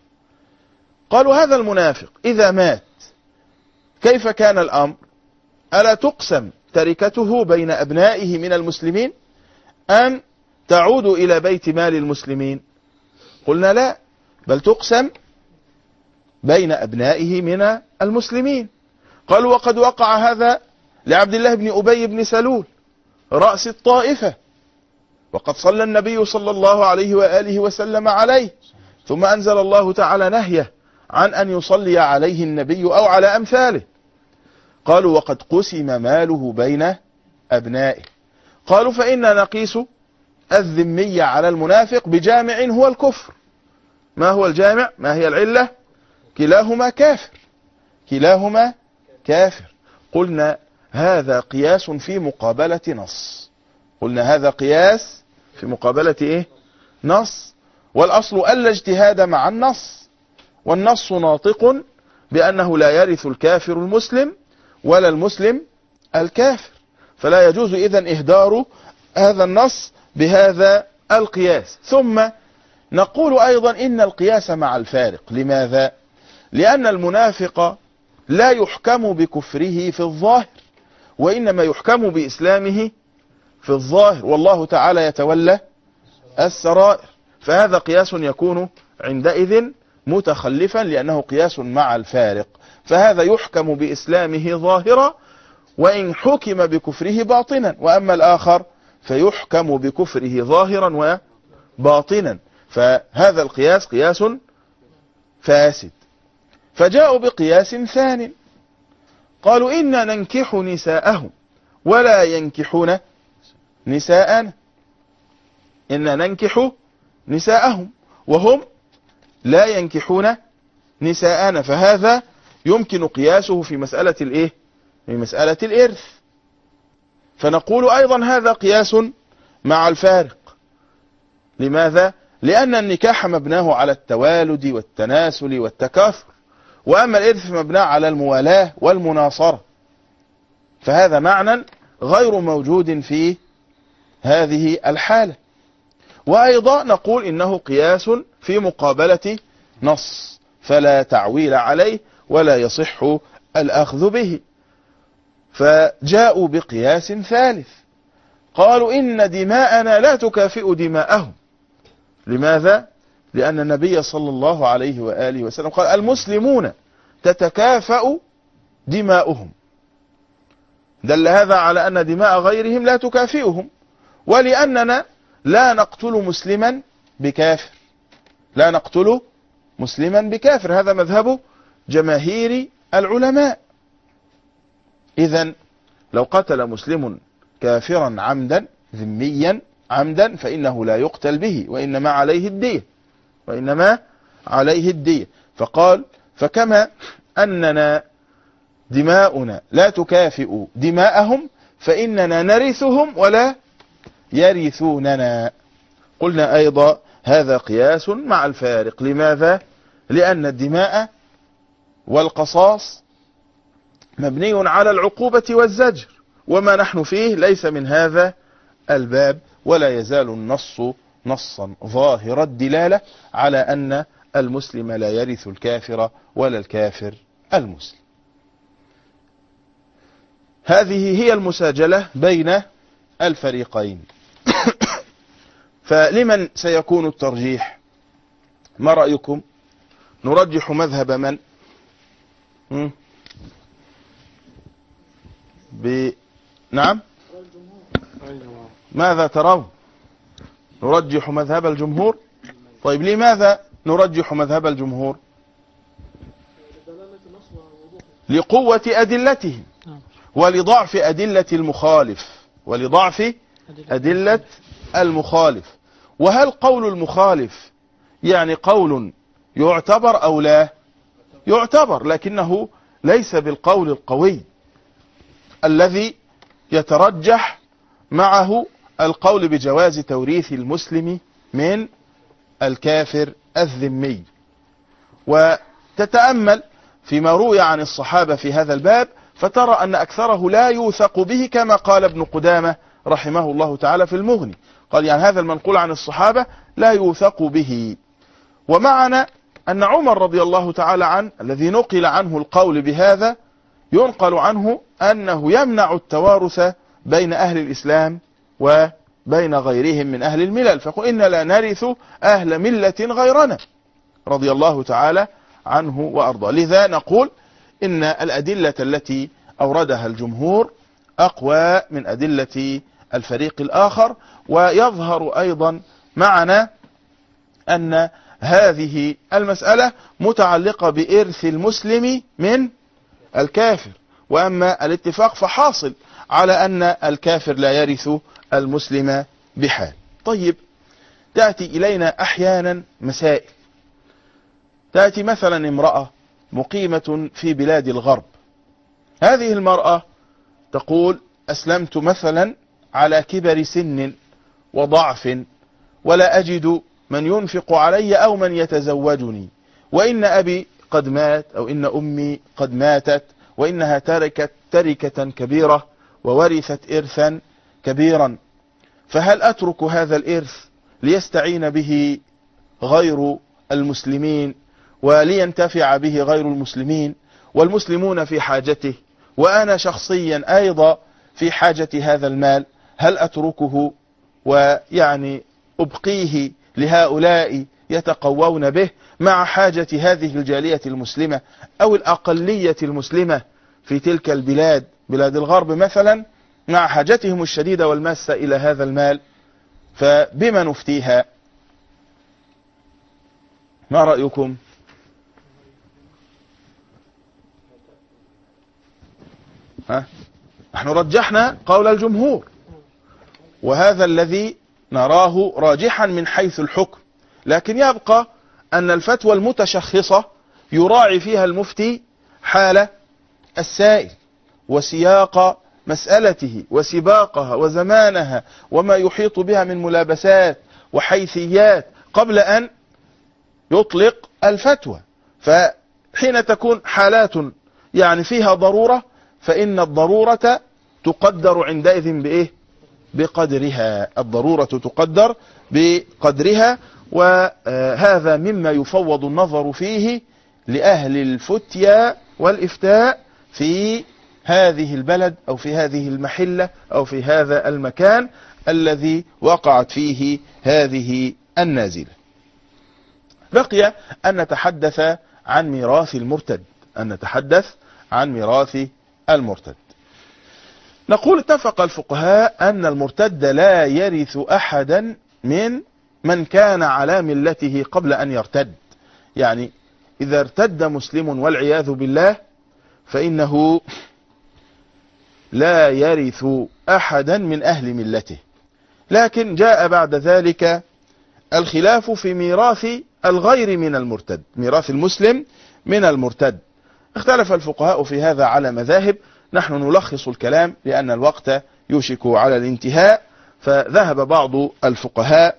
قالوا هذا المنافق إذا مات كيف كان الأمر؟ ألا تقسم تركته بين أبنائه من المسلمين أم تعود إلى بيت مال المسلمين؟ قلنا لا، بل تقسم بين أبنائه من المسلمين. قالوا وقد وقع هذا لعبد الله بن أبي بن سلول رأس الطائفة وقد صلى النبي صلى الله عليه وآله وسلم عليه، ثم أنزل الله تعالى نهيه عن أن يصلي عليه النبي أو على أمثاله. قالوا وقد قسم ماله بين أبنائه. قالوا فإننا نقيس الذمي على المنافق بجامع هو الكفر. ما هو الجامع؟ ما هي العلة؟ كلاهما كافر، كلاهما كافر. قلنا هذا قياس في مقابلة نص، قلنا هذا قياس في مقابلة إيه؟ نص. والأصل ألا اجتهاد مع النص، والنص ناطق بأنه لا يرث الكافر المسلم ولا المسلم الكافر، فلا يجوز إذن إهدار هذا النص بهذا القياس. ثم نقول أيضا إن القياس مع الفارق. لماذا؟ لأن المنافق لا يحكم بكفره في الظاهر، وإنما يحكم بإسلامه في الظاهر، والله تعالى يتولى السرائر. فهذا قياس يكون عندئذ متخلفا لأنه قياس مع الفارق. فهذا يحكم بإسلامه ظاهرا وإن حكم بكفره باطنا، وأما الآخر فيحكم بكفره ظاهرا وباطنا. فهذا القياس قياس فاسد. فجاءوا بقياس ثاني، قالوا إنا ننكح نساءهم ولا ينكحون نساءنا، إنا ننكح نساءهم وهم لا ينكحون نساءنا. فهذا يمكن قياسه في مسألة الإيه؟ في مسألة الإرث. فنقول أيضا هذا قياس مع الفارق. لماذا؟ لأن النكاح مبناه على التوالد والتناسل والتكاثر، وأما الإرث مبناه على الموالاة والمناصرة. فهذا معنى غير موجود في هذه الحالة. وأيضا نقول إنه قياس في مقابلة نص، فلا تعويل عليه ولا يصح الأخذ به. فجاءوا بقياس ثالث، قالوا إن دماءنا لا تكافئ دماءهم. لماذا؟ لأن النبي صلى الله عليه وآله وسلم قال المسلمون تتكافأ دماؤهم، دل هذا على أن دماء غيرهم لا تكافئهم. ولأننا لا نقتل مسلما بكافر، لا نقتل مسلما بكافر، هذا مذهب جماهير العلماء. إذن لو قتل مسلم كافرا عمدا ذميا عمدا فإنه لا يقتل به، وإنما عليه الدية، وإنما عليه الدية. فقال فكما أننا دماؤنا لا تكافئ دماءهم فإننا نرثهم ولا يرثوننا. قلنا أيضا هذا قياس مع الفارق. لماذا؟ لأن الدماء والقصاص مبني على العقوبة والزجر، وما نحن فيه ليس من هذا الباب، ولا يزال النص نصا ظاهر الدلالة على أن المسلم لا يرث الكافر ولا الكافر المسلم. هذه هي المساجلة بين الفريقين. فلمن سيكون الترجيح؟ ما رأيكم؟ نرجح مذهب من؟ نعم، ماذا ترون؟ نرجح مذهب الجمهور. طيب لماذا نرجح مذهب الجمهور؟ لقوة أدلتهم ولضعف أدلة المخالف، ولضعف أدلة المخالف. وهل قول المخالف يعني قول يعتبر أو لا يعتبر؟ لكنه ليس بالقول القوي الذي يترجح معه القول بجواز توريث المسلم من الكافر الذمي. وتتأمل فيما روي عن الصحابة في هذا الباب فترى أن أكثره لا يوثق به، كما قال ابن قدامة رحمه الله تعالى في المغني، قال يعني هذا المنقول عن الصحابة لا يوثق به. ومعنا أن عمر رضي الله تعالى عنه الذي نقل عنه القول بهذا ينقل عنه أنه يمنع التوارث بين أهل الإسلام وبين غيرهم من أهل الملل، فقل إن لا نرث أهل ملة غيرنا، رضي الله تعالى عنه وأرضاه. لذا نقول إن الأدلة التي أوردها الجمهور أقوى من أدلة الفريق الآخر. ويظهر أيضا معنا أن هذه المسألة متعلقة بإرث المسلم من الكافر، وأما الاتفاق فحاصل على أن الكافر لا يرث المسلم بحال. طيب، تأتي إلينا أحيانا مسائل. تأتي مثلا امرأة مقيمة في بلاد الغرب، هذه المرأة تقول: أسلمت مثلا على كبر سن وضعف، ولا أجد من ينفق علي أو من يتزوجني، وإن أبي قد مات، أو إن أمي قد ماتت، وإنها تركت تركة كبيرة وورثت إرثا كبيرا، فهل أترك هذا الإرث ليستعين به غير المسلمين ولينتفع به غير المسلمين، والمسلمون في حاجته، وأنا شخصيا أيضا في حاجة هذا المال؟ هل أتركه ويعني أبقيه لهؤلاء يتقوون به مع حاجة هذه الجالية المسلمة أو الأقلية المسلمة في تلك البلاد، بلاد الغرب مثلا، مع حاجتهم الشديدة والماسة إلى هذا المال؟ فبما نفتيها؟ ما رأيكم؟ نحن رجحنا قول الجمهور، وهذا الذي نراه راجحا من حيث الحكم، لكن يبقى أن الفتوى المتشخصة يراعي فيها المفتي حال السائل وسياق مسألته وسباقها وزمانها وما يحيط بها من ملابسات وحيثيات قبل أن يطلق الفتوى. فحين تكون حالات يعني فيها ضرورة، فإن الضرورة تقدر عندئذ بإيه؟ بقدرها. الضرورة تقدر بقدرها، وهذا مما يفوض النظر فيه لأهل الفتيا والإفتاء في هذه البلد أو في هذه المحلة أو في هذا المكان الذي وقعت فيه هذه النازلة. بقي أن نتحدث عن ميراث المرتد، أن نتحدث عن ميراث المرتد. نقول: اتفق الفقهاء أن المرتد لا يرث أحدا من كان على ملته قبل أن يرتد. يعني إذا ارتد مسلم والعياذ بالله فإنه لا يرث أحدا من أهل ملته. لكن جاء بعد ذلك الخلاف في ميراث الغير من المرتد، ميراث المسلم من المرتد. اختلف الفقهاء في هذا على مذاهب، نحن نلخص الكلام لأن الوقت يوشك على الانتهاء. فذهب بعض الفقهاء،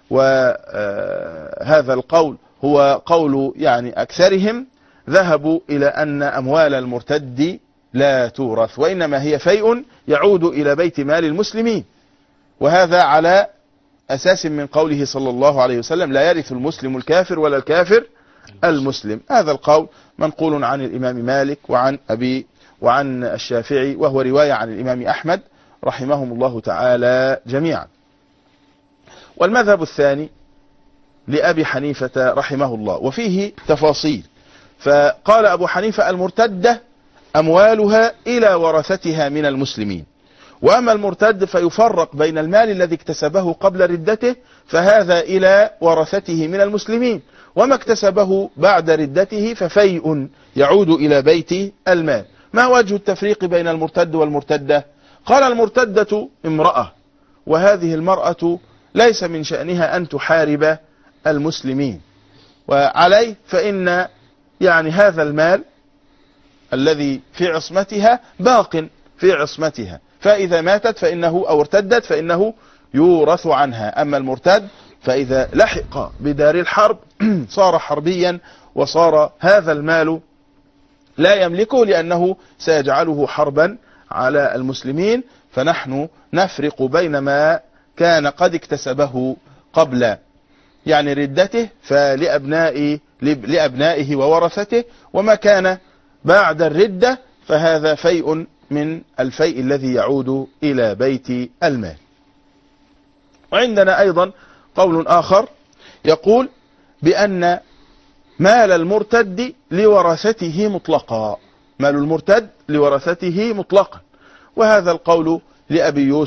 وهذا القول هو قول يعني أكثرهم، ذهبوا إلى أن أموال المرتد لا تورث، وإنما هي فيء يعود إلى بيت مال المسلمين، وهذا على أساس من قوله صلى الله عليه وسلم: لا يرث المسلم الكافر ولا الكافر المسلم. هذا القول منقول عن الإمام مالك وعن الشافعي، وهو رواية عن الإمام أحمد رحمهم الله تعالى جميعا. والمذهب الثاني لأبي حنيفة رحمه الله، وفيه تفاصيل. فقال أبو حنيفة: المرتدة أموالها إلى ورثتها من المسلمين، وأما المرتد فيفرق بين المال الذي اكتسبه قبل ردته فهذا إلى ورثته من المسلمين، وما اكتسبه بعد ردته ففيء يعود إلى بيت المال. ما وجه التفريق بين المرتد والمرتدة؟ قال: المرتدة امرأة، وهذه المرأة ليس من شأنها أن تحارب المسلمين، وعليه فإن يعني هذا المال الذي في عصمتها باق في عصمتها، فإذا ماتت فإنه أو ارتدت فإنه يورث عنها. أما المرتد فإذا لحق بدار الحرب صار حربيا، وصار هذا المال لا يملكه لأنه سيجعله حربا على المسلمين. فنحن نفرق بين ما كان قد اكتسبه قبل يعني ردته لأبنائه وورثته، وما كان بعد الردة فهذا فيء من الفيء الذي يعود إلى بيت المال. وعندنا أيضا قول آخر يقول بأن مال المرتد لورثته مطلقا، مال المرتد لورثته مطلقا، وهذا القول لأبي يوسف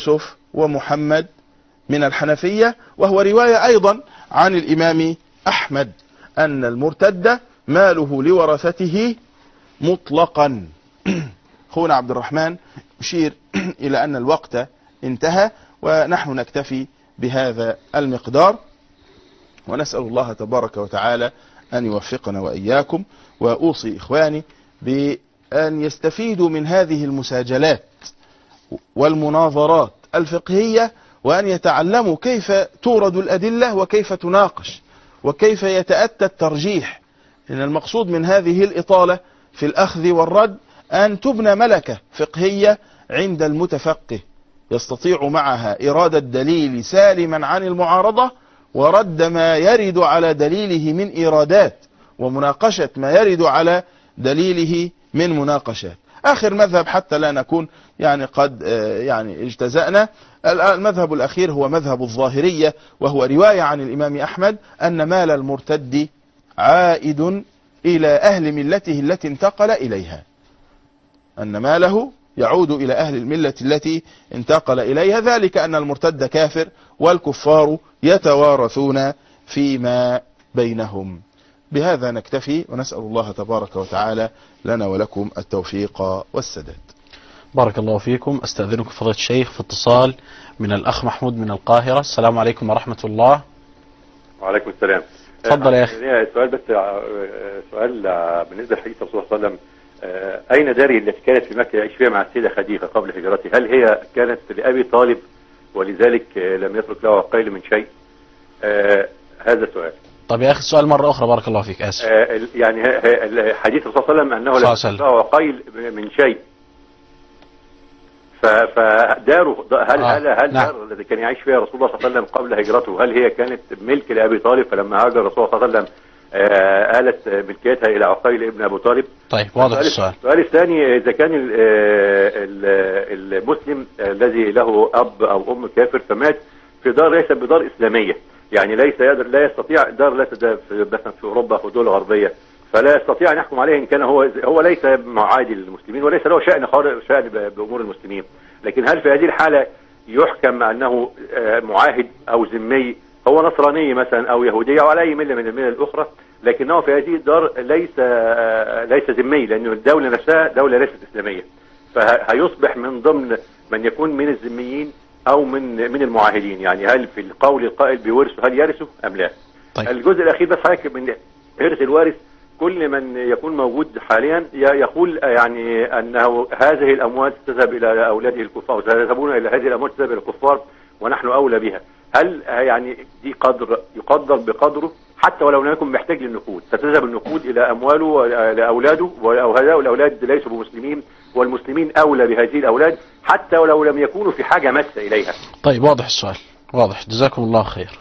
ومحمد من الحنفية، وهو رواية أيضا عن الإمام أحمد أن المرتد ماله لورثته مطلقا. أخونا عبد الرحمن يشير إلى أن الوقت انتهى، ونحن نكتفي بهذا المقدار، ونسأل الله تبارك وتعالى أن يوفقنا وإياكم. وأوصي إخواني بأن يستفيدوا من هذه المساجلات والمناظرات الفقهية، وأن يتعلموا كيف تورد الأدلة وكيف تناقش وكيف يتأتى الترجيح. إن المقصود من هذه الإطالة في الأخذ والرد أن تبنى ملكة فقهية عند المتفقه يستطيع معها إرادة الدليل سالما عن المعارضة، ورد ما يرد على دليله من إيرادات، ومناقشة ما يرد على دليله من مناقشات. آخر مذهب حتى لا نكون قد اجتزأنا، المذهب الأخير هو مذهب الظاهرية، وهو رواية عن الإمام أحمد أن مال المرتد عائد إلى أهل ملته التي انتقل إليها، أن ماله يعود إلى أهل الملة التي انتقل إليها، ذلك أن المرتد كافر والكفار يتوارثون فيما بينهم. بهذا نكتفي، ونسأل الله تبارك وتعالى لنا ولكم التوفيق والسداد. بارك الله فيكم. استأذنكم فضيلة الشيخ في اتصال من الأخ محمود من القاهرة. السلام عليكم ورحمة الله. وعليكم السلام. تفضل يا أخي. سؤال بس، سؤال بالنسبة لحديث الرسول صلى الله عليه وسلم، أين داره التي كانت في مكة يعيش فيها مع السيدة خديجة قبل هجرته؟ هل هي كانت لأبي طالب ولذلك لم يترك له عقيل من شيء؟ هذا سؤال. طب يا أخي السؤال مرة أخرى، بارك الله فيك، آسف. يعني حديث الرسول صلى الله عليه وسلم أنه لم يترك له عقيل من شيء، فداره هل نعم. دار الذي كان يعيش فيها رسول الله صلى الله عليه وسلم قبل هجرته هل هي كانت ملك لأبي طالب، فلما هاجر الرسول صلى الله عليه وسلم آلت ملكيتها إلى عقيل ابن أبو طالب؟ طيب واضح السؤال. السؤال الثاني، إذا كان المسلم الذي له أب أو أم كافر فمات في دار ليس بدار إسلامية، يعني لا يستطيع دار مثلا في أوروبا أو دول غربية، فلا يستطيع أن يحكم عليه إن كان هو ليس معادي للمسلمين وليس له شأن بأمور المسلمين، لكن هل في هذه الحالة يحكم أنه معاهد أو ذمي، هو نصراني مثلا أو يهودية أو على أي ملة من الملل الأخرى، لكنه في هذه الدار ليس ذمي، لأنه الدولة نفسها دولة ليست إسلامية، فهيصبح من ضمن من يكون من الذميين أو من المعاهدين؟ يعني هل في القول القائل بورثه هل يرثه أم لا؟ طيب. الجزء الأخير بس حضرتك من إرث الوارث، كل من يكون موجود حاليا يقول يعني أنه هذه الأموال تذهب إلى أولاده الكفار، يذهبون إلى هذه الأموال تذهب إلى الكفار ونحن أولى بها. هل يعني دي يقدر بقدره حتى ولو لم يكن محتاج للنقود، ستذهب النقود إلى أمواله لأولاده، وهؤلاء الأولاد ليسوا بمسلمين، والمسلمين أولى بهذه الأولاد حتى ولو لم يكونوا في حاجة ماسة إليها؟ طيب واضح السؤال، واضح، جزاكم الله خير.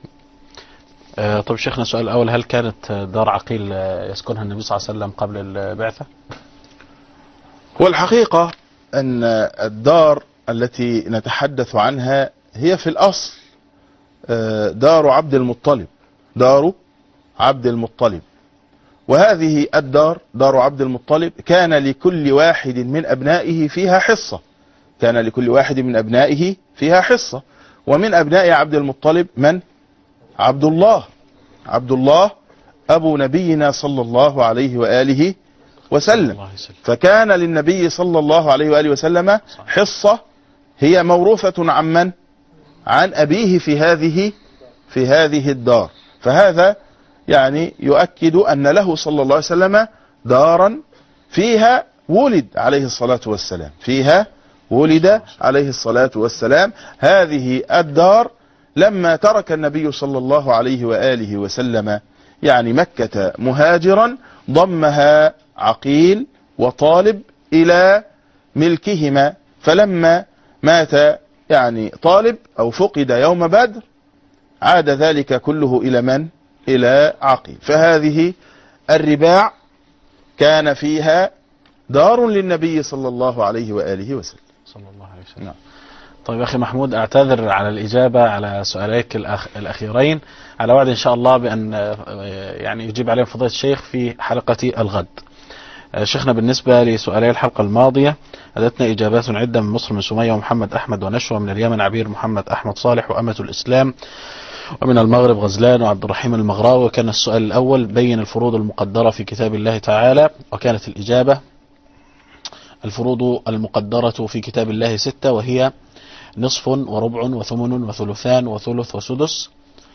طب شيخنا السؤال الأول، هل كانت دار عقيل يسكنها النبي صلى الله عليه وسلم قبل البعثة؟ والحقيقة أن الدار التي نتحدث عنها هي في الأصل دار عبد المطلب، دار عبد المطلب، وهذه الدار دار عبد المطلب كان لكل واحد من أبنائه فيها حصة، كان لكل واحد من أبنائه فيها حصة، ومن أبناء عبد المطلب من؟ عبد الله أبو نبينا صلى الله عليه وآله وسلم، فكان للنبي صلى الله عليه وآله وسلم حصة هي موروثة عن من؟ عن أبيه في هذه الدار، فهذا يعني يؤكد أن له صلى الله عليه وسلم دارا فيها ولد عليه الصلاة والسلام، فيها ولد عليه الصلاة والسلام. هذه الدار لما ترك النبي صلى الله عليه وآله وسلم يعني مكة مهاجرا ضمها عقيل وطالب إلى ملكهما، فلما مات يعني طالب أو فقد يوم بدر عاد ذلك كله إلى من؟ إلى عقيل. فهذه الرباع كان فيها دار للنبي صلى الله عليه وآله وسلم. صلى الله عليه وسلم. طيب أخي محمود، أعتذر على الإجابة على سؤاليك الأخيرين، على وعد إن شاء الله بأن يعني يجيب عليهم فضيلة الشيخ في حلقة الغد. شيخنا بالنسبة لسؤالي الحلقة الماضية أتتنا إجابات عدة من مصر من سمية ومحمد أحمد ونشوى، من اليمن عبير محمد أحمد صالح وأمة الإسلام، ومن المغرب غزلان وعبد الرحيم المغراوي. وكان السؤال الأول بين الفروض المقدرة في كتاب الله تعالى، وكانت الإجابة الفروض المقدرة في كتاب الله 6، وهي نصف وربع وثمن وثلثان وثلث وسدس.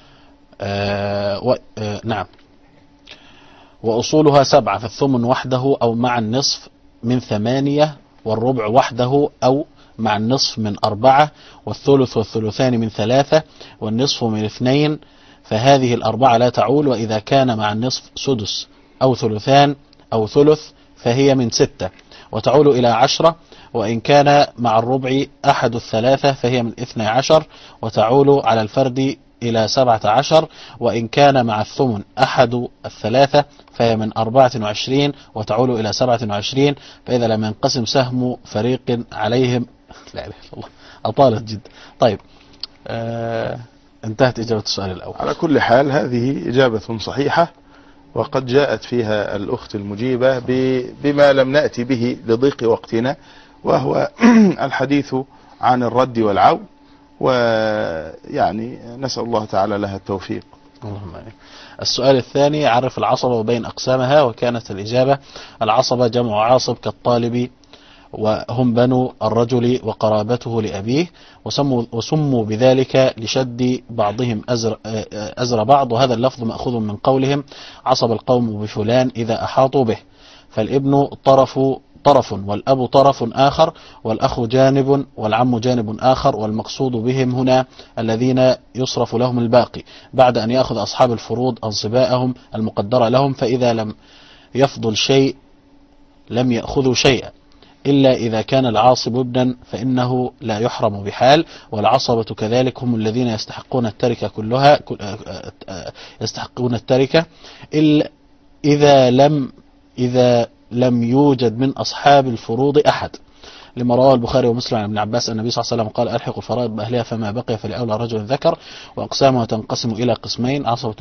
نعم. وأصولها 7، فالثمن وحده أو مع النصف من 8، والربع وحده أو مع النصف من 4، والثلث والثلثان من 3، والنصف من 2. فهذه الأربعة لا تعول، وإذا كان مع النصف سدس أو ثلثان أو ثلث فهي من 6 وتعول إلى 10، وإن كان مع الربع أحد الثلاثة فهي من 12 وتعول على الفرد إلى 17، وإن كان مع الثمن أحد الثلاثة فهي من 24 وتعول إلى 27. فإذا لم ينقسم سهم فريق عليهم لا إله إلا الله، أطالت جدا. طيب انتهت إجابة السؤال الأول. على كل حال هذه إجابة صحيحة، وقد جاءت فيها الأخت المجيبة بما لم نأتي به لضيق وقتنا، وهو الحديث عن الرد والعون، ويعني نسأل الله تعالى لها التوفيق. اللهم آمين. السؤال الثاني عرف العصبة وبين أقسامها، وكانت الإجابة العصبة جمع عاصب كالطالب، وهم بنو الرجل وقرابته لأبيه، وسموا بذلك لشد بعضهم أزر بعض، وهذا اللفظ مأخوذ من قولهم عصب القوم بفلان إذا أحاطوا به. فالابن طرف والأب طرف آخر، والأخ جانب والعم جانب آخر، والمقصود بهم هنا الذين يصرف لهم الباقي بعد أن يأخذ أصحاب الفروض أنصباءهم المقدرة لهم، فإذا لم يفضل شيء لم يأخذوا شيئا، إلا إذا كان العاصب ابنا فإنه لا يحرم بحال. والعصبة كذلك هم الذين يستحقون التركة كلها، يستحقون التركة إلا إذا لم يوجد من أصحاب الفروض أحد، لما رواه البخاري ومسلم عن ابن عباس أن النبي صلى الله عليه وسلم قال ألحق الفرائض بأهلها فما بقي فلأولى رجل ذكر. وأقسامها تنقسم إلى قسمين: عصبة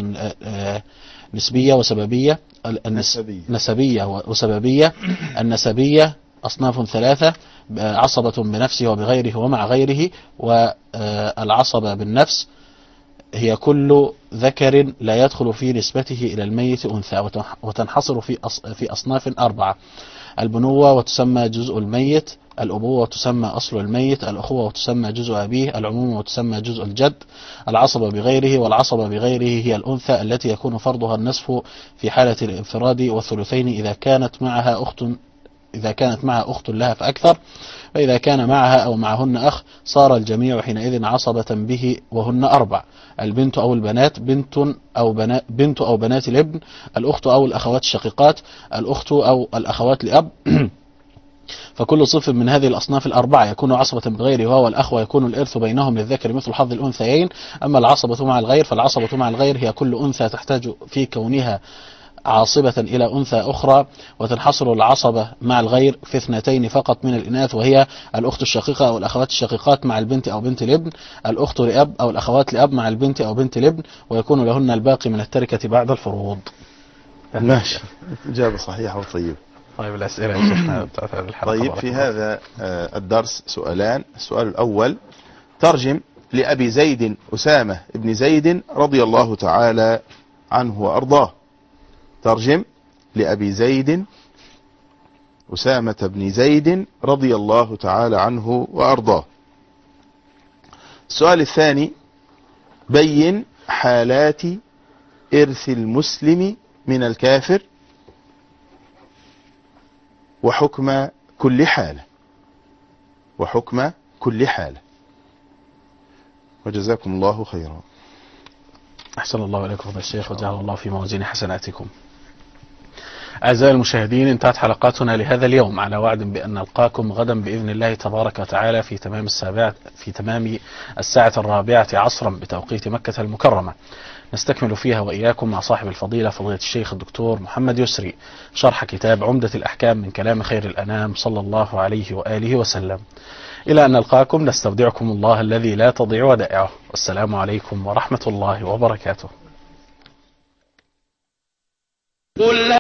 نسبية وسببية. نسبية وسببية. النسبية أصناف 3: عصبة بنفسه وبغيره ومع غيره. والعصبة بالنفس هي كل ذكر لا يدخل في نسبته إلى الميت أنثى، وتنحصر في أصناف 4: البنوة وتسمى جزء الميت، الأبوة وتسمى أصل الميت، الأخوة وتسمى جزء أبيه، العمومة وتسمى جزء الجد. العصبة بغيره، والعصبة بغيره هي الأنثى التي يكون فرضها النصف في حالة الانفراد، والثلثين إذا كانت معها أخت لها فأكثر، فإذا كان معها أو معهن أخ صار الجميع حينئذ عصبة به، وهن 4: البنت أو البنات، بنت أو بنات الابن، الأخت أو الأخوات الشقيقات، الأخت أو الأخوات لأب. فكل صف من هذه الأصناف 4 يكون عصبة بغيره، وهو الأخ، ويكون الإرث بينهم للذكر مثل حظ الأنثيين. أما العصبة مع الغير فالعصبة مع الغير هي كل أنثى تحتاج في كونها عاصبة إلى أنثى أخرى، وتنحصر العصبة مع الغير في 2 فقط من الإناث، وهي الأخت الشقيقة أو الأخوات الشقيقات مع البنت أو بنت الابن، الأخت لأب أو الأخوات لأب مع البنت أو بنت الابن، ويكون لهن الباقي من التركة بعد الفروض. ماشي، إجابة صحيحة وطيبة. طيب الأسئلة يا شيخنا بتاعت الحلقة. طيب في هذا الدرس سؤالان. السؤال الأول: ترجم لأبي زيد أسامة بن زيد رضي الله تعالى عنه وأرضاه. ترجم لأبي زيد أسامة بن زيد رضي الله تعالى عنه وأرضاه. السؤال الثاني: بين حالات إرث المسلم من الكافر وحكم كل حالة. وجزاكم الله خيرا. أحسن الله إليكم يا الشيخ، وجعل الله في موازين حسناتكم. أعزائي المشاهدين، انتهت حلقاتنا لهذا اليوم، على وعد بأن نلقاكم غدا بإذن الله تبارك وتعالى في تمام الساعة 4 عصرا بتوقيت مكة المكرمة، نستكمل فيها وإياكم مع صاحب الفضيلة فضيلة الشيخ الدكتور محمد يسري شرح كتاب عمدة الأحكام من كلام خير الأنام صلى الله عليه وآله وسلم. إلى أن نلقاكم نستودعكم الله الذي لا تضيع ودائعه، والسلام عليكم ورحمة الله وبركاته.